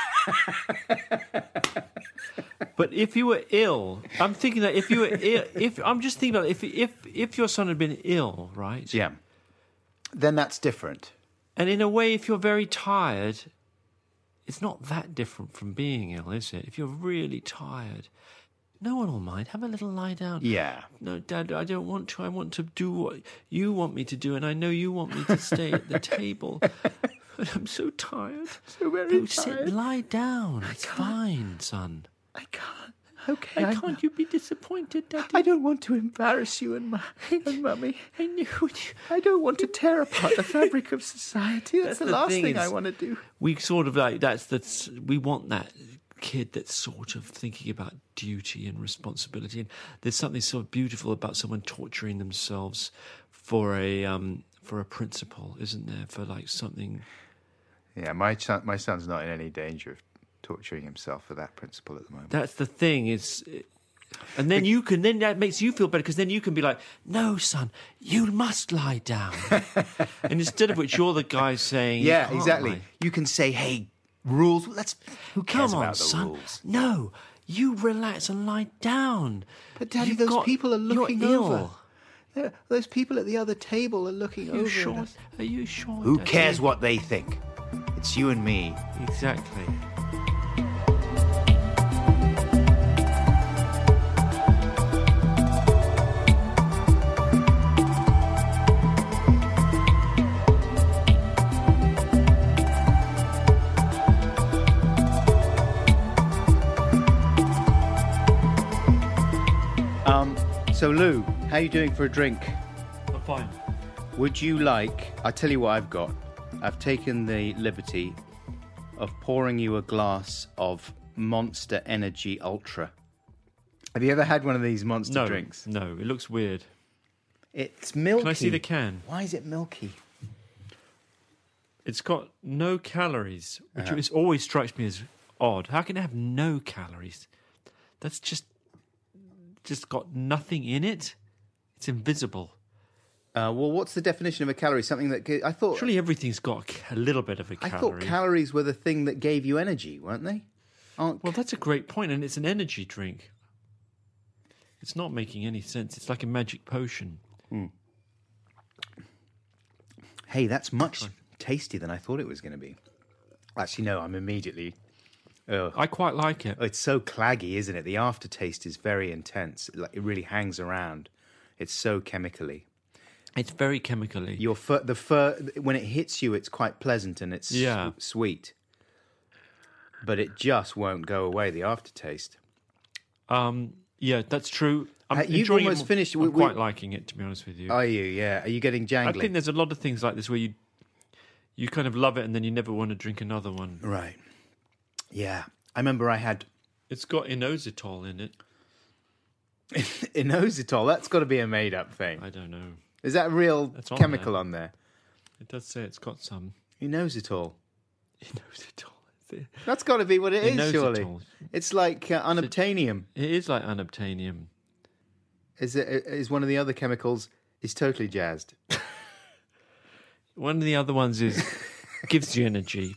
But if you were ill, I'm thinking that if you were ill, I'm just thinking about if your son had been ill, right? Yeah. Then that's different. And in a way, if you're very tired, it's not that different from being ill, is it? If you're really tired, no one will mind. Have a little lie down. Yeah. No, Dad, I don't want to. I want to do what you want me to do, and I know you want me to stay at the table. But I'm so tired. So very Lie down. It's fine, son. I can't. Okay. Why can't you be disappointed, Daddy? I don't want to embarrass you and Mummy. I knew it. I don't want to tear apart the fabric of society. That's the the last thing thing I is- want to do. We sort of like we want that kid that's sort of thinking about duty and responsibility, and there's something sort of beautiful about someone torturing themselves for a principle, isn't there? For like something. Yeah, my son's not in any danger of torturing himself for that principle at the moment. That's the thing is. And then that makes you feel better, because then you can be like, no, son, you must lie down. And instead of which, you're the guy saying, Yeah, "You can't exactly. lie." You can say, "Hey, rules. Who cares Come on, about the son. rules?" No, you relax and lie down. But Daddy, You've those got- people are looking you're over. ill. Those people at the other table are looking Are you over. sure? at us. Are you sure? Who Daddy? cares what they think? It's you and me. Exactly. So Lou, how are you doing for a drink? I'm fine. Would you like... I'll tell you what I've got. I've taken the liberty of pouring you a glass of Monster Energy Ultra. Have you ever had one of these monster drinks? No, it looks weird. It's milky. Can I see the can? Why is it milky? It's got no calories, which Uh-huh. always strikes me as odd. How can it have no calories? That's just got nothing in it. It's invisible. Well, what's the definition of a calorie? Something that... I thought... Surely everything's got a little bit of a I calorie. thought calories were the thing that gave you energy, weren't they? Aren't... Well, that's a great point, and it's an energy drink. It's not making any sense. It's like a magic potion. Hey, that's much tastier than I thought it was going to be. Actually, no, I'm immediately... Ugh. I quite like it. It's so claggy, isn't it? The aftertaste is very intense. Like, it really hangs around. It's so chemically. It's very chemically. When it hits you, it's quite pleasant and it's sweet. But it just won't go away, the aftertaste. Yeah, that's true. You've enjoying almost it. finished. I'm quite liking it, to be honest with you. Are you? Yeah. Are you getting jangly? I think there's a lot of things like this where you kind of love it and then you never want to drink another one. Right. Yeah. I remember I had... It's got inositol in it. inositol. That's got to be a made-up thing. I don't know. Is that a real That's on chemical there. on there? It does say it's got some Inositol. inositol. That's got to be what it is, surely. Inositol. It's like unobtainium. It is like unobtainium. Is one of the other chemicals is totally jazzed. One of the other ones is gives you energy.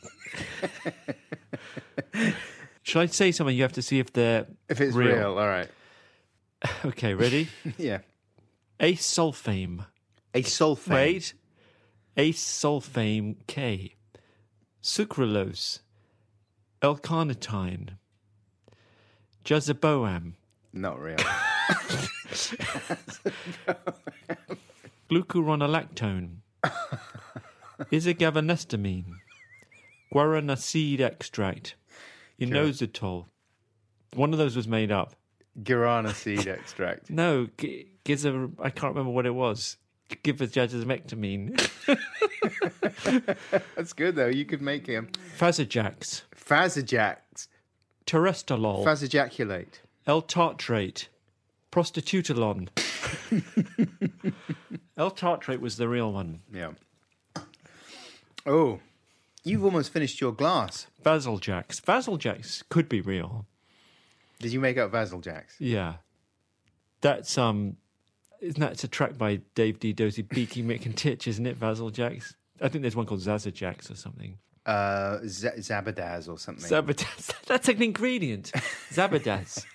Shall I say something? You have to see if they're If it's real, all right. Okay, ready? Yeah. Acesulfame. Asulfame. Wait. Acesulfame K. Sucralose. L-carnitine. Jazaboam. Not real. Glucuronolactone. Isogavanestamine. Guarana seed extract. Inositol. One of those was made up. Guarana seed extract. No, I can't remember what it was. Givazamectamine. That's good, though. You could make him. Fazajax. Fazajax. Terrestrolol. Fazajaculate. L-tartrate. Prostitutalon. El Tartrate was the real one. Yeah. Oh, you've almost finished your glass. Vaseljacks. Vaseljacks could be real. Did you make up Vaseljacks? Yeah. That's isn't that it's a track by Dave D. Dozy, Beaky Mick and Titch, isn't it? Vaseljacks. I think there's one called Zazajacks or something. Zabadaz or something. Zabadaz. That's an ingredient. Zabadaz.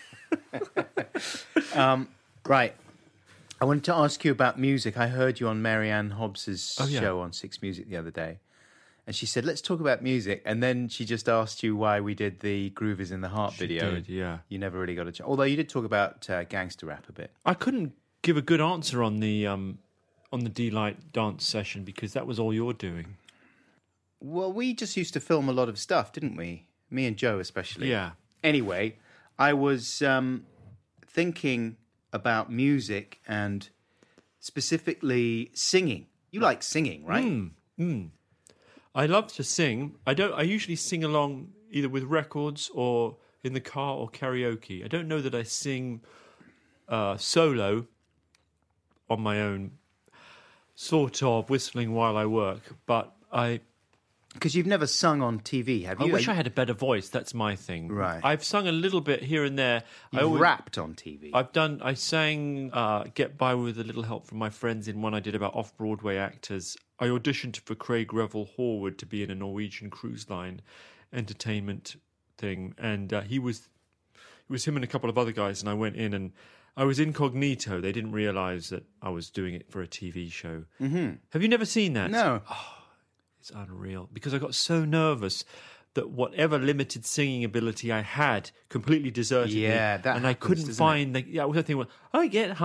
Right. I wanted to ask you about music. I heard you on Marianne Hobbs's show on Six Music the other day. And she said, let's talk about music. And then she just asked you why we did the Groove is in the Heart video. Did, yeah. You never really got a chance. Although you did talk about gangster rap a bit. I couldn't give a good answer on the D-Light dance session because that was all you're doing. Well, we just used to film a lot of stuff, didn't we? Me and Joe especially. Yeah. Anyway, I was thinking about music and specifically singing. You like singing, right? I love to sing. I usually sing along either with records or in the car or karaoke. I don't know that I sing solo on my own, sort of whistling while I work, but Because you've never sung on TV, have you? I wish I had a better voice. That's my thing. Right. I've sung a little bit here and there. You've rapped on TV. I sang Get By With a Little Help From My Friends in one I did about off-Broadway actors. I auditioned for Craig Revel Horwood to be in a Norwegian cruise line entertainment thing. And it was him and a couple of other guys, and I went in and I was incognito. They didn't realise that I was doing it for a TV show. Mm-hmm. Have you never seen that? No. It's unreal because I got so nervous that whatever limited singing ability I had completely deserted me. Yeah, that and I happens, couldn't doesn't find the. Yeah, I was thinking, I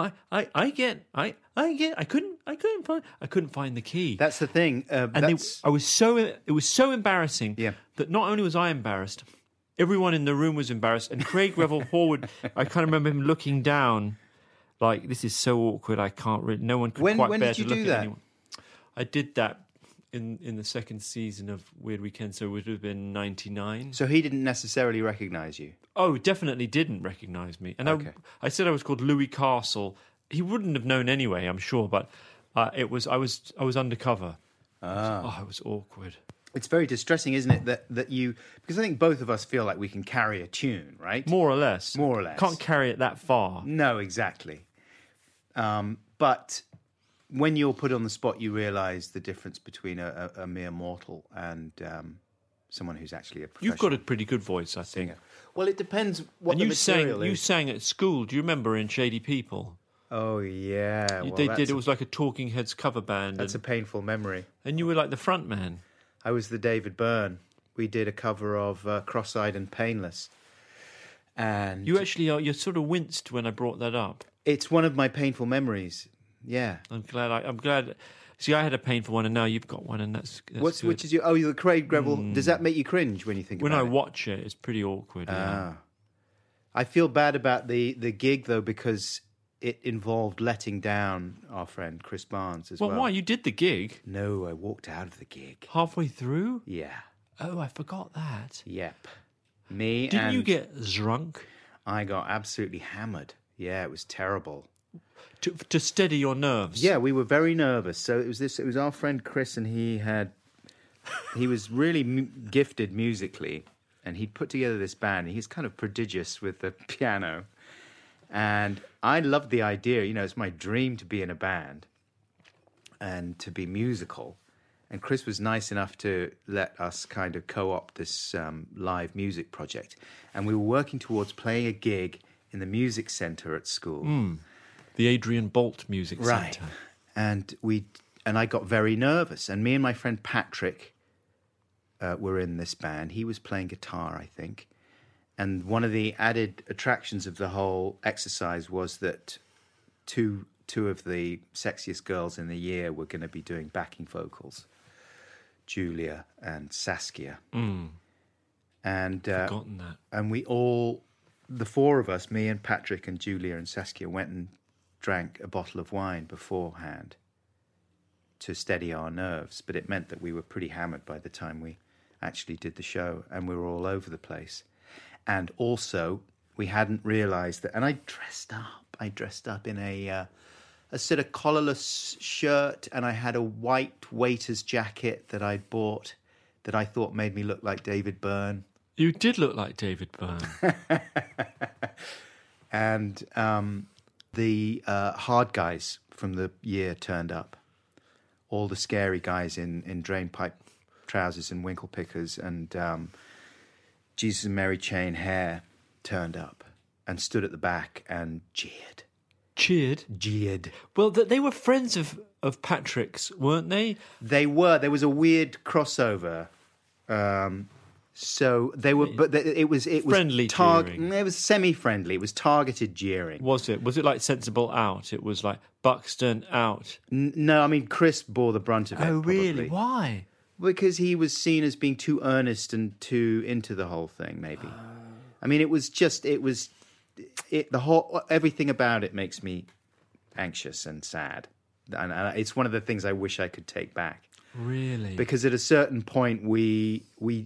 couldn't find the key. That's the thing. It was so embarrassing. Yeah. That not only was I embarrassed, everyone in the room was embarrassed, and Craig Revel Horwood. I kind of remember him looking down, like this is so awkward. I can't really. No one could When quite bear did you to look do at that? anyone. I did that. In the second season of Weird Weekend, so it would have been 99. So he didn't necessarily recognise you? Oh, definitely didn't recognise me. And Okay. I said I was called Louis Castle. He wouldn't have known anyway, I'm sure, but I was undercover. It was awkward. It's very distressing, isn't it, that you... Because I think both of us feel like we can carry a tune, right? More or less. More or less. Can't carry it that far. No, exactly. But when you're put on the spot, you realise the difference between a mere mortal and someone who's actually a professional You've got a pretty good voice, I think. singer. Well, it depends what And the you material is. you sang at school. Do you remember in Shady People? Oh, yeah. Well, They that's did. It was like a Talking Heads cover band, That's a painful memory. and you were like the front man. I was the David Byrne. We did a cover of Cross-Eyed and Painless. And You actually you sort of winced when I brought that up. it's one of my painful memories. Yeah. I'm glad. See, I had a painful one, and now you've got one, and that's good. Which is your... Oh, you're the Craig Revel. Does that make you cringe when you think When about I it? watch it, it's pretty awkward. Yeah. I feel bad about the gig, though, because it involved letting down our friend Chris Barnes as well. Well, why? You did the gig No, I walked out of the gig. halfway through? Yeah. Oh, I forgot that. Yep. Me Didn't and... you get drunk I got absolutely hammered. Yeah, it was terrible. to steady your nerves? Yeah, we were very nervous. So it was our friend Chris, and he was really gifted musically, and he'd put together this band. He's kind of prodigious with the piano, and I loved the idea. You know, it's my dream to be in a band and to be musical. And Chris was nice enough to let us kind of co-opt this live music project, and we were working towards playing a gig in the music centre at school. The Adrian Bolt Music Right. Centre. And I got very nervous. And me and my friend Patrick were in this band. He was playing guitar, I think. And one of the added attractions of the whole exercise was that two of the sexiest girls in the year were going to be doing backing vocals, Julia and Saskia. And Forgotten that. and we all, the four of us, me and Patrick and Julia and Saskia, went and drank a bottle of wine beforehand to steady our nerves. But it meant that we were pretty hammered by the time we actually did the show, and we were all over the place. And also, we hadn't realised that. And I dressed up in a sort of collarless shirt, and I had a white waiter's jacket that I'd bought that I thought made me look like David Byrne. You did look like David Byrne. And the hard guys from the year turned up. All the scary guys in drain pipe trousers and winkle pickers and Jesus and Mary Chain hair turned up and stood at the back and jeered. Jeered? Well, they were friends of Patrick's, weren't they? They were. There was a weird crossover. So they were, but it was friendly jeering. It was semi-friendly. It was targeted jeering. Was it? Was it like Sensible out? It was like Buxton out. No, I mean Chris bore the brunt of it. Oh, really? Probably. Why? Because he was seen as being too earnest and too into the whole thing. Maybe. I mean, everything about it makes me anxious and sad, and it's one of the things I wish I could take back. Really? Because at a certain point we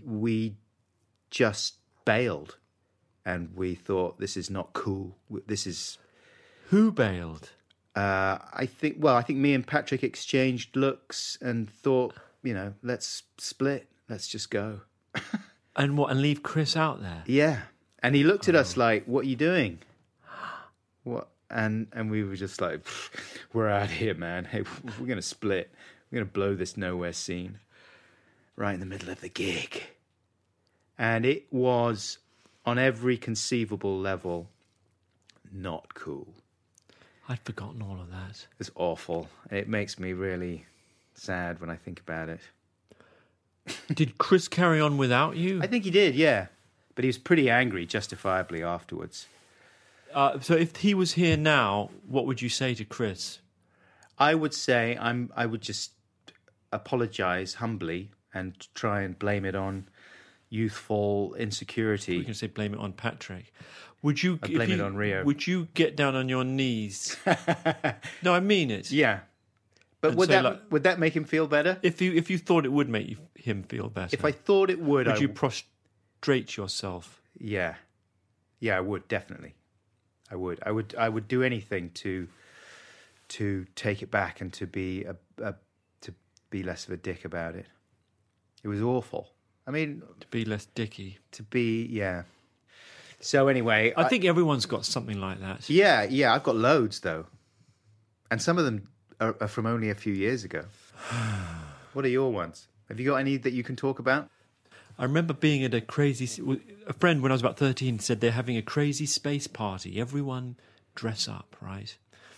just bailed, and we thought, this is not cool. This is... Who bailed? I think me and Patrick exchanged looks and thought, let's split. Let's just go. And what? And leave Chris out there? Yeah. And he looked at us like, "What are you doing?" What? And we were just like, "We're out here, man. Hey, we're going to split. We're going to blow this nowhere scene right in the middle of the gig." And it was, on every conceivable level, not cool. I'd forgotten all of that. It's awful. It makes me really sad when I think about it. Did Chris carry on without you? I think he did, yeah. But he was pretty angry, justifiably, afterwards. So if he was here now, what would you say to Chris? I would say I would just apologise humbly and try and blame it on youthful insecurity. You can say blame it on Patrick. Would you blame it on Rio? Would you get down on your knees? No, I mean it. Yeah, but would that make him feel better? If you thought it would make him feel better, if I thought it would you prostrate yourself? Yeah, I would definitely. I would do anything to take it back and to be less of a dick about it. It was awful. I mean, to be less dicky. Yeah. So anyway, I think everyone's got something like that. Yeah. I've got loads though, and some of them are from only a few years ago. What are your ones? Have you got any that you can talk about? I remember being at a friend when I was about 13 said they're having a crazy space party. Everyone dress up, right?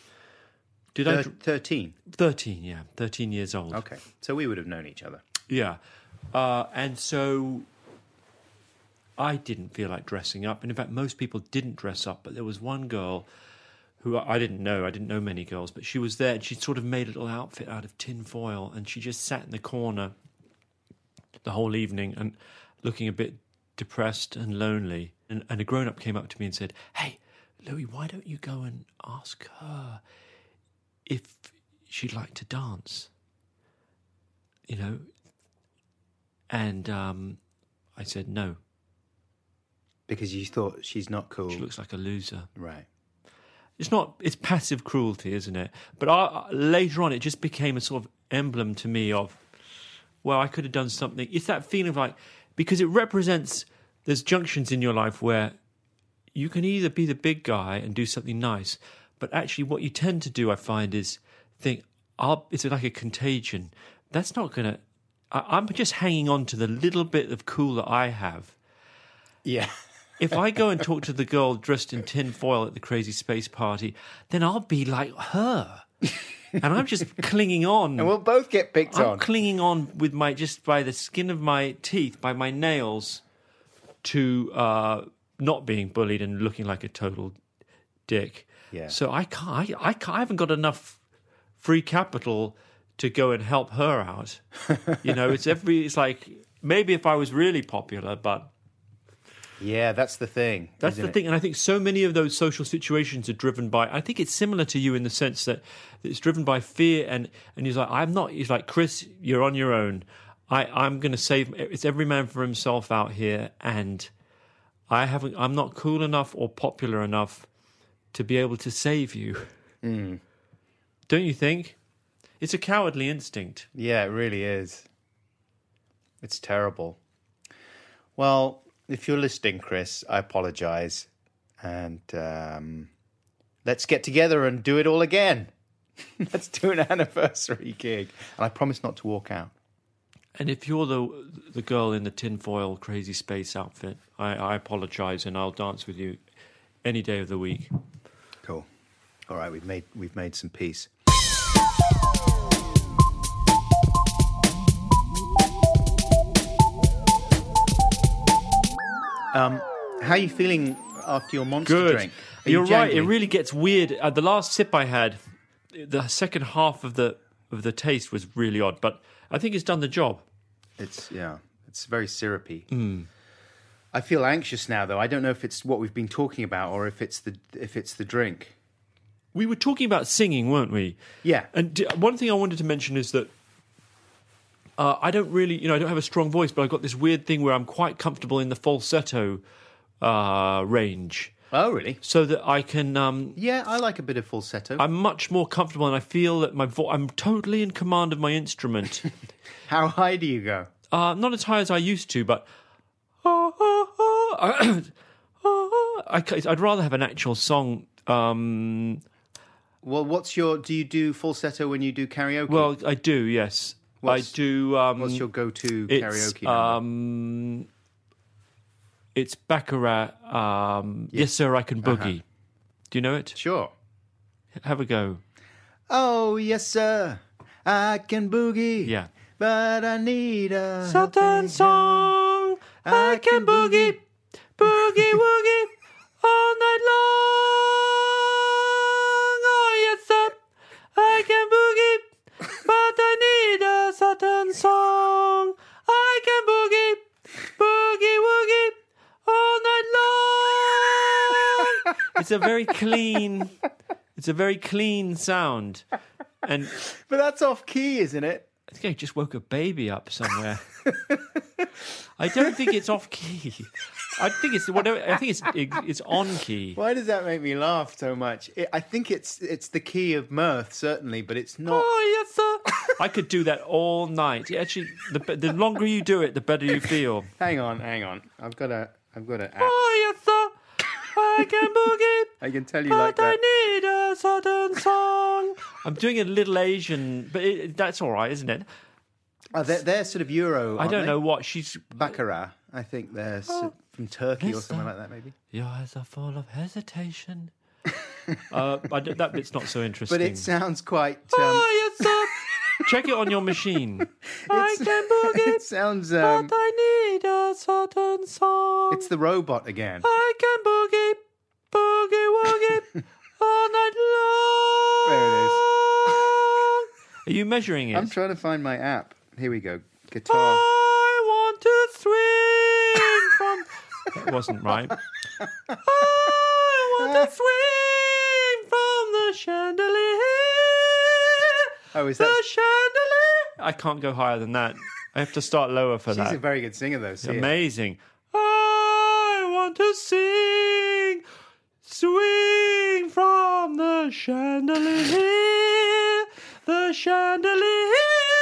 13? 13, yeah. 13 years old. Okay. So we would have known each other. Yeah. And so I didn't feel like dressing up. And in fact, most people didn't dress up. But there was one girl who I didn't know. I didn't know many girls. But she was there and she sort of made a little outfit out of tin foil. And she just sat in the corner the whole evening and looking a bit depressed and lonely. And a grown-up came up to me and said, "Hey, Louis, why don't you go and ask her if she'd like to dance?" And I said no. Because you thought she's not cool. She looks like a loser. Right. It's passive cruelty, isn't it? But later on, it just became a sort of emblem to me of, well, I could have done something. It's that feeling of like, because it represents, there's junctions in your life where you can either be the big guy and do something nice, but actually what you tend to do, I find, is think, it's like a contagion. That's not going to... I'm just hanging on to the little bit of cool that I have. Yeah. If I go and talk to the girl dressed in tin foil at the crazy space party, then I'll be like her. And I'm just clinging on. And we'll both get picked on. I'm clinging on with just by the skin of my teeth, by my nails, to not being bullied and looking like a total dick. Yeah. So I haven't got enough free capital to go and help her out. It's like, maybe if I was really popular, but... Yeah, that's the thing. That's the thing. And I think so many of those social situations are driven by... I think it's similar to you in the sense that it's driven by fear. And he's like, I'm not... He's like, Chris, you're on your own. I'm going to save... It's every man for himself out here. And I'm not cool enough or popular enough to be able to save you. Don't you think? It's a cowardly instinct. Yeah, it really is. It's terrible. Well, if you're listening, Chris, I apologise. And let's get together and do it all again. Let's do an anniversary gig. And I promise not to walk out. And if you're the girl in the tinfoil crazy space outfit, I apologise, and I'll dance with you any day of the week. Cool. All right, we've made some peace. How are you feeling after your monster drink? Are You're you right. It jangly? really gets weird. The last sip I had, the second half of the taste was really odd, but I think it's done the job. It's very syrupy. I feel anxious now, though. I don't know if it's what we've been talking about or if it's the drink. We were talking about singing, weren't we? Yeah. And one thing I wanted to mention is that I don't really, I don't have a strong voice, but I've got this weird thing where I'm quite comfortable in the falsetto range. Oh, really? So that I can... Yeah, I like a bit of falsetto. I'm much more comfortable, and I feel that I'm totally in command of my instrument. How high do you go? Not as high as I used to, but... I'd rather have an actual song. Well, do you do falsetto when you do karaoke? Well, I do, yes. I do... what's your go-to karaoke number? It's Baccarat, Yes Sir, I Can Boogie. Do you know it? Sure. Have a go. Oh, yes, sir, I can boogie. Yeah. But I need a Southern song, I can boogie, boogie woogie, all night long. Oh, yes, sir, I can boogie, but I need a Southern song. I can boogie, boogie woogie, all night long. It's a very clean sound. And But that's off key, isn't it? I think I just woke a baby up somewhere. I don't think it's off key. I think it's whatever. I think it's on key. Why does that make me laugh so much? I think it's the key of mirth, certainly, but it's not. Oh yes, sir. I could do that all night. Actually, the longer you do it, the better you feel. Hang on. I've got a app. Oh yes, sir. I can boogie. I can tell you But like that. I need a Southern song. I'm doing a little Asian, but that's all right, isn't it? They're sort of Euro. I don't know what she's. Baccarat. I think they're from Turkey or something like that, maybe. Your eyes are full of hesitation. That bit's not so interesting. But it sounds quite. Oh yes, sir. Check it on your machine. I can boogie. It sounds. But I need a Southern song. It's the robot again. I can boogie, boogie woogie, all night long. There it is. Are you measuring it? I'm trying to find my app. Here we go. Guitar. I want to swing from... That wasn't right. I want to swing from the chandelier. Oh, is The that? chandelier. I can't go higher than that. I have to start lower for She's that. a very good singer, though. See it? Amazing. I want to swing from the chandelier, the chandelier.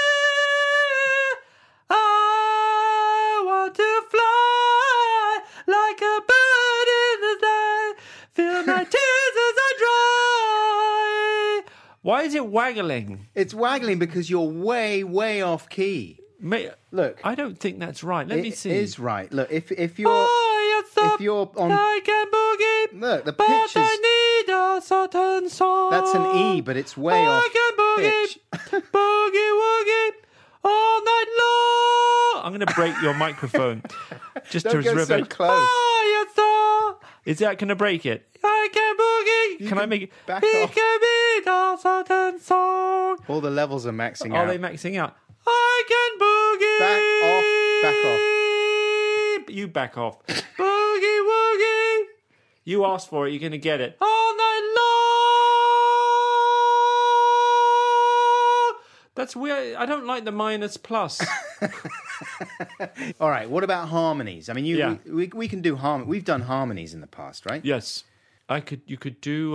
I want to fly like a bird in the day, feel my tears as I dry. Why is it waggling? It's waggling because you're way, way off key. Look, I don't think that's right. Let me see. It is right. Look, if you're if you're on, I can boogie. look, the But pitch is. I need a Southern song. That's an E, but it's way off I can boogie, pitch. boogie woogie, all night long. I'm going to break your microphone just Don't to go so rivet. close. Oh, yes, sir. Is that going to break it? I can boogie. Can I make it? back We off. can beat a Southern song. All the levels are maxing Are out. they maxing out? I can boogie. Back off. You back off. Boogie woogie. You asked for it. You're going to get it. All night long. That's weird. I don't like the minus plus. All right, what about harmonies? I mean, Yeah. we can do we've done harmonies in the past, right? Yes. You could do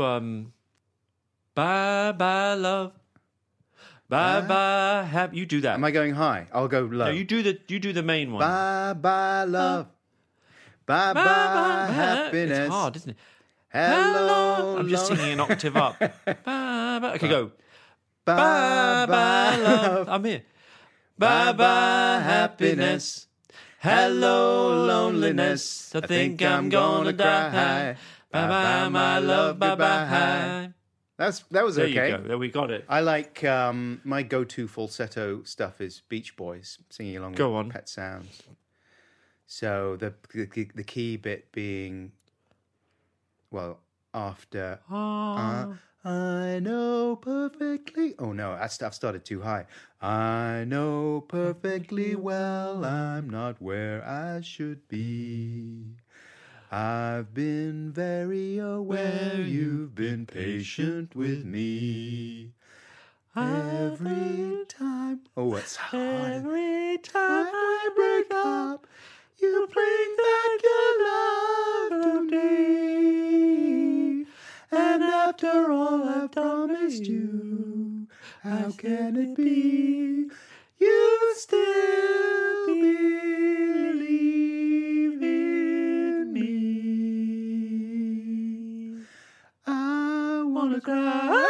bye bye love. Bye bye you do that. Am I going high? I'll go low. No, you do the main one. Bye bye love. Bye bye happiness. It's hard, isn't it? Hello. I'm just singing an octave up. Bye bye. Okay, go. Bye bye love. I'm here. Bye bye happiness. Hello loneliness. I think I'm gonna die. Bye bye my love. Bye bye. That was There okay. you go. There we got it. I like my go-to falsetto stuff is Beach Boys singing along Go with on. Pet Sounds. So the key bit being, well, after I know perfectly. Oh no, I've started too high. I know perfectly well I'm not where I should be. I've been very aware you've been patient with me. Every time. Oh, it's hard. Every time I break up, you bring back your love to me. And after all I've promised you, how can it be you still believe in me? I wanna cry.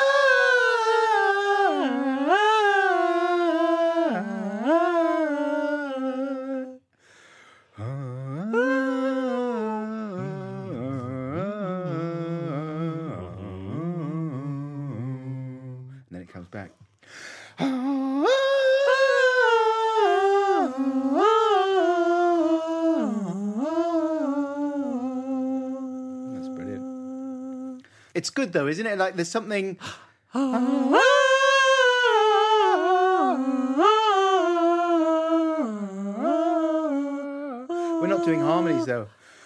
And then it comes back. That's brilliant. It's good though, isn't it? Like there's something. We're not doing harmonies though.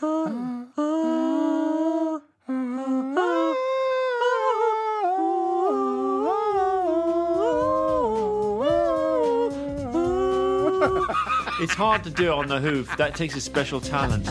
It's hard to do it on the hoof. That takes a special talent.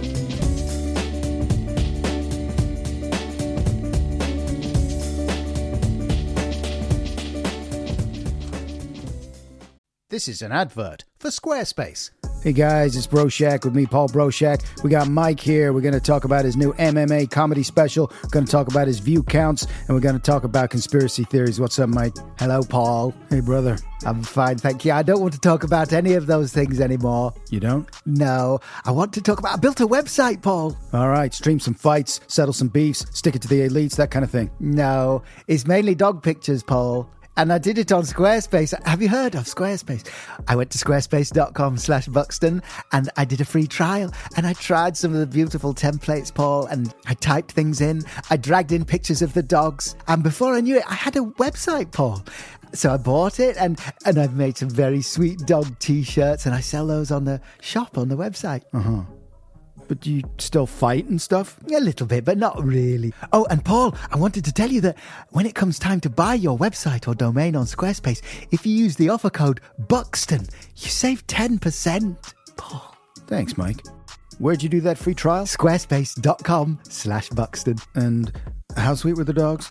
This is an advert for Squarespace. Hey guys, it's Broshak with me, Paul Broshak. We got Mike here. We're going to talk about his new MMA comedy special. We're going to talk about his view counts, and we're going to talk about conspiracy theories. What's up, Mike? Hello, Paul. Hey, brother. I'm fine, thank you. I don't want to talk about any of those things anymore. You don't? No. I want to talk about... I built a website, Paul. All right, stream some fights, settle some beefs, stick it to the elites, that kind of thing. No. It's mainly dog pictures, Paul. And I did it on Squarespace. Have you heard of Squarespace? I went to squarespace.com/Buxton and I did a free trial. And I tried some of the beautiful templates, Paul, and I typed things in. I dragged in pictures of the dogs. And before I knew it, I had a website, Paul. So I bought it and I've made some very sweet dog t-shirts and I sell those on the shop on the website. Uh-huh. But do you still fight and stuff? A little bit, but not really. Oh, and Paul, I wanted to tell you that when it comes time to buy your website or domain on Squarespace, if you use the offer code Buxton, you save 10%. Paul. Thanks, Mike. Where'd you do that free trial? Squarespace.com/Buxton. And how sweet were the dogs?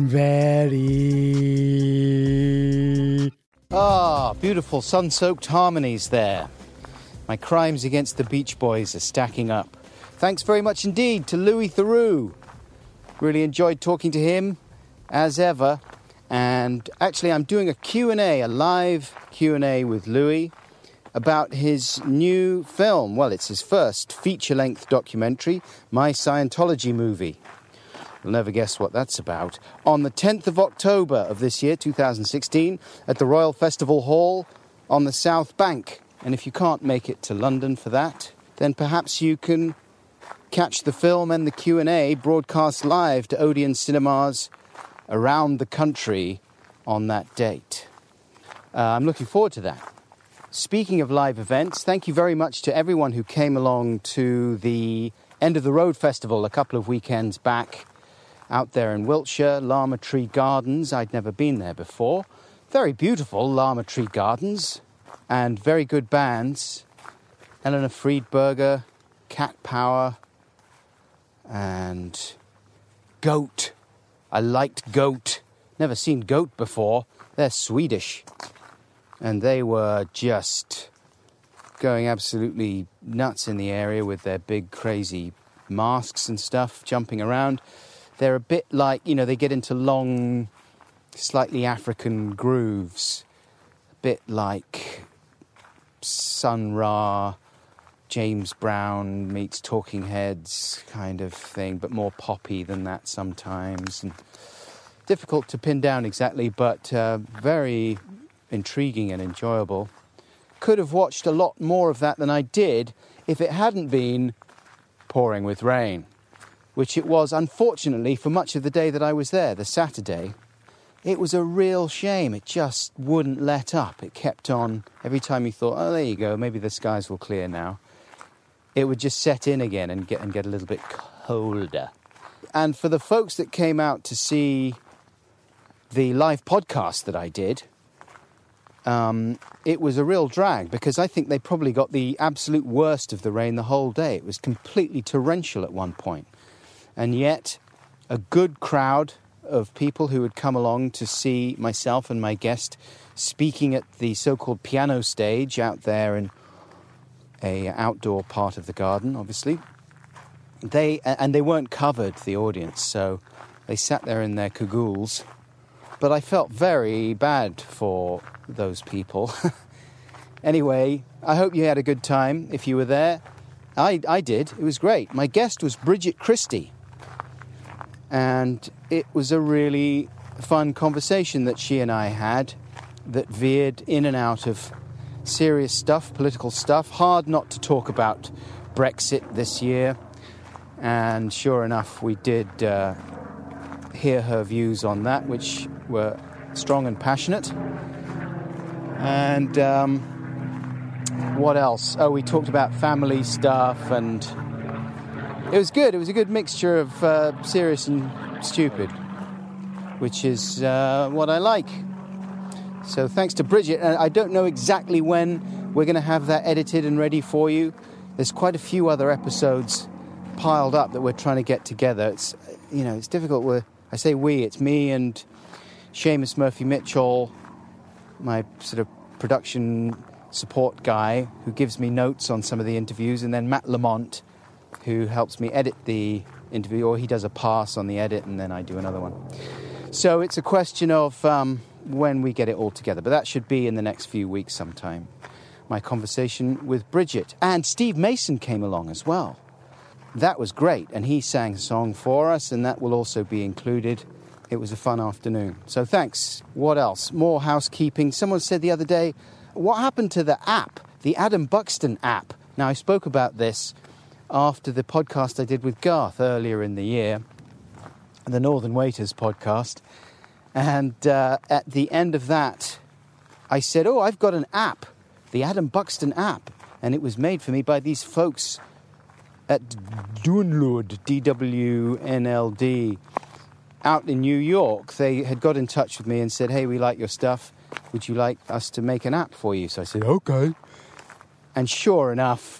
Very. Ah, beautiful sun-soaked harmonies there. My crimes against the Beach Boys are stacking up. Thanks very much indeed to Louis Theroux. Really enjoyed talking to him, as ever. And actually, I'm doing a Q&A, a live Q&A with Louis about his new film. Well, it's his first feature-length documentary, My Scientology Movie. You'll never guess what that's about. On the 10th of October of this year, 2016, at the Royal Festival Hall on the South Bank. And if you can't make it to London for that, then perhaps you can catch the film and the Q&A broadcast live to Odeon cinemas around the country on that date. I'm looking forward to that. Speaking of live events, thank you very much to everyone who came along to the End of the Road Festival a couple of weekends back out there in Wiltshire, Lama Tree Gardens. I'd never been there before. Very beautiful Lama Tree Gardens. and very good bands. Eleanor Friedberger, Cat Power, and Goat. I liked Goat. Never seen Goat before. They're Swedish. And they were just going absolutely nuts in the area with their big crazy masks and stuff, jumping around. They're a bit like, they get into long, slightly African grooves. A bit like Sun Ra, James Brown meets Talking Heads kind of thing, but more poppy than that sometimes. And difficult to pin down exactly, but very intriguing and enjoyable. Could have watched a lot more of that than I did if it hadn't been pouring with rain, which it was, unfortunately, for much of the day that I was there, the Saturday. It was a real shame. It just wouldn't let up. It kept on. Every time you thought, oh, there you go, maybe the skies will clear now, it would just set in again and get a little bit colder. And for the folks that came out to see the live podcast that I did, it was a real drag because I think they probably got the absolute worst of the rain the whole day. It was completely torrential at one point. And yet, a good crowd of people who had come along to see myself and my guest speaking at the so-called piano stage out there in a outdoor part of the garden, obviously. They weren't covered, the audience, so they sat there in their cagoules. But I felt very bad for those people. Anyway, I hope you had a good time if you were there. I did. It was great. My guest was Bridget Christie. And it was a really fun conversation that she and I had that veered in and out of serious stuff, political stuff. Hard not to talk about Brexit this year. And sure enough, we did hear her views on that, which were strong and passionate. And what else? Oh, we talked about family stuff, and it was good. It was a good mixture of serious and stupid, which is what I like. So thanks to Bridget. And I don't know exactly when we're going to have that edited and ready for you. There's quite a few other episodes piled up that we're trying to get together. It's difficult. I say we, it's me and Seamus Murphy-Mitchell, my sort of production support guy, who gives me notes on some of the interviews, and then Matt Lamont, who helps me edit the interview, or he does a pass on the edit and then I do another one. So it's a question of when we get it all together, but that should be in the next few weeks sometime. My conversation with Bridget. And Steve Mason came along as well. That was great, and he sang a song for us, and that will also be included. It was a fun afternoon. So thanks. What else? More housekeeping. Someone said the other day, what happened to the app, the Adam Buxton app? Now, I spoke about this after the podcast I did with Garth earlier in the year, the Northern Waiters podcast. And at the end of that, I said, oh, I've got an app, the Adam Buxton app. And it was made for me by these folks at Dunlud, DWNLD, out in New York. They had got in touch with me and said, hey, we like your stuff. Would you like us to make an app for you? So I said, okay. And sure enough,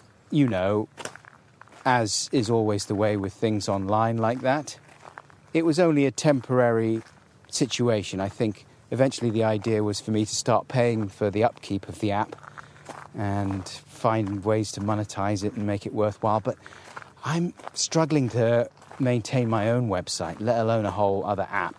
as is always the way with things online like that, it was only a temporary situation. I think eventually the idea was for me to start paying for the upkeep of the app and find ways to monetize it and make it worthwhile. But I'm struggling to maintain my own website, let alone a whole other app.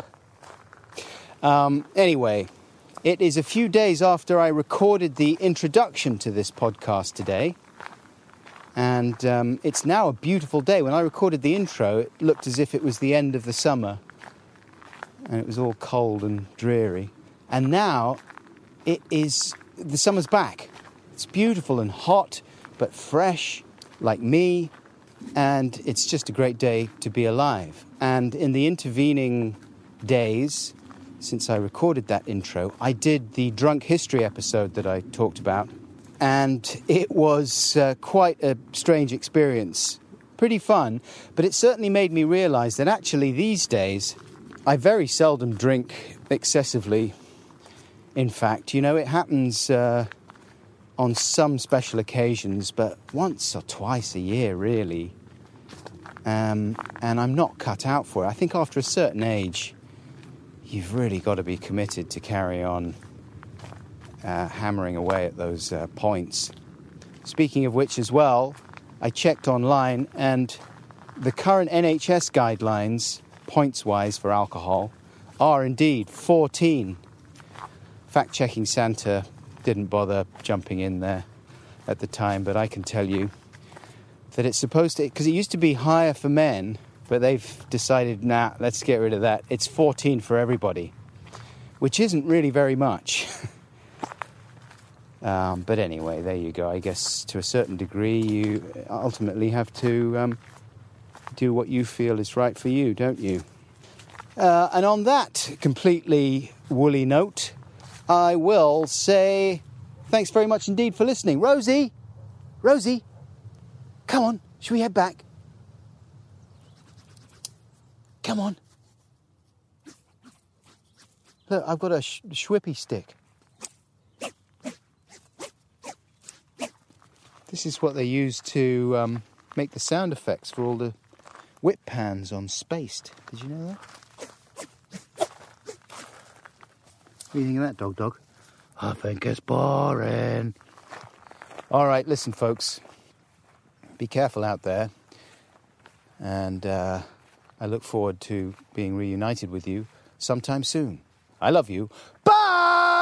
Anyway, it is a few days after I recorded the introduction to this podcast today. And it's now a beautiful day. When I recorded the intro, it looked as if it was the end of the summer. And it was all cold and dreary. And now the summer's back. It's beautiful and hot, but fresh, like me. And it's just a great day to be alive. And in the intervening days, since I recorded that intro, I did the Drunk History episode that I talked about. And it was quite a strange experience. Pretty fun, but it certainly made me realise that actually these days, I very seldom drink excessively. In fact, it happens on some special occasions, but once or twice a year, really. And I'm not cut out for it. I think after a certain age, you've really got to be committed to carry on hammering away at those points. Speaking of which as well, I checked online, and the current NHS guidelines, points-wise for alcohol, are indeed 14. Fact-checking Santa didn't bother jumping in there at the time, but I can tell you that it's supposed to, because it used to be higher for men, but they've decided, nah, let's get rid of that. It's 14 for everybody, which isn't really very much. But anyway, there you go. I guess to a certain degree, you ultimately have to do what you feel is right for you, don't you? And on that completely woolly note, I will say thanks very much indeed for listening. Rosie, come on, should we head back? Come on. Look, I've got a Schwippy stick. This is what they use to make the sound effects for all the whip pans on Spaced. Did you know that? What do you think of that, dog? I think it's boring. All right, listen, folks. Be careful out there. And I look forward to being reunited with you sometime soon. I love you. Bye!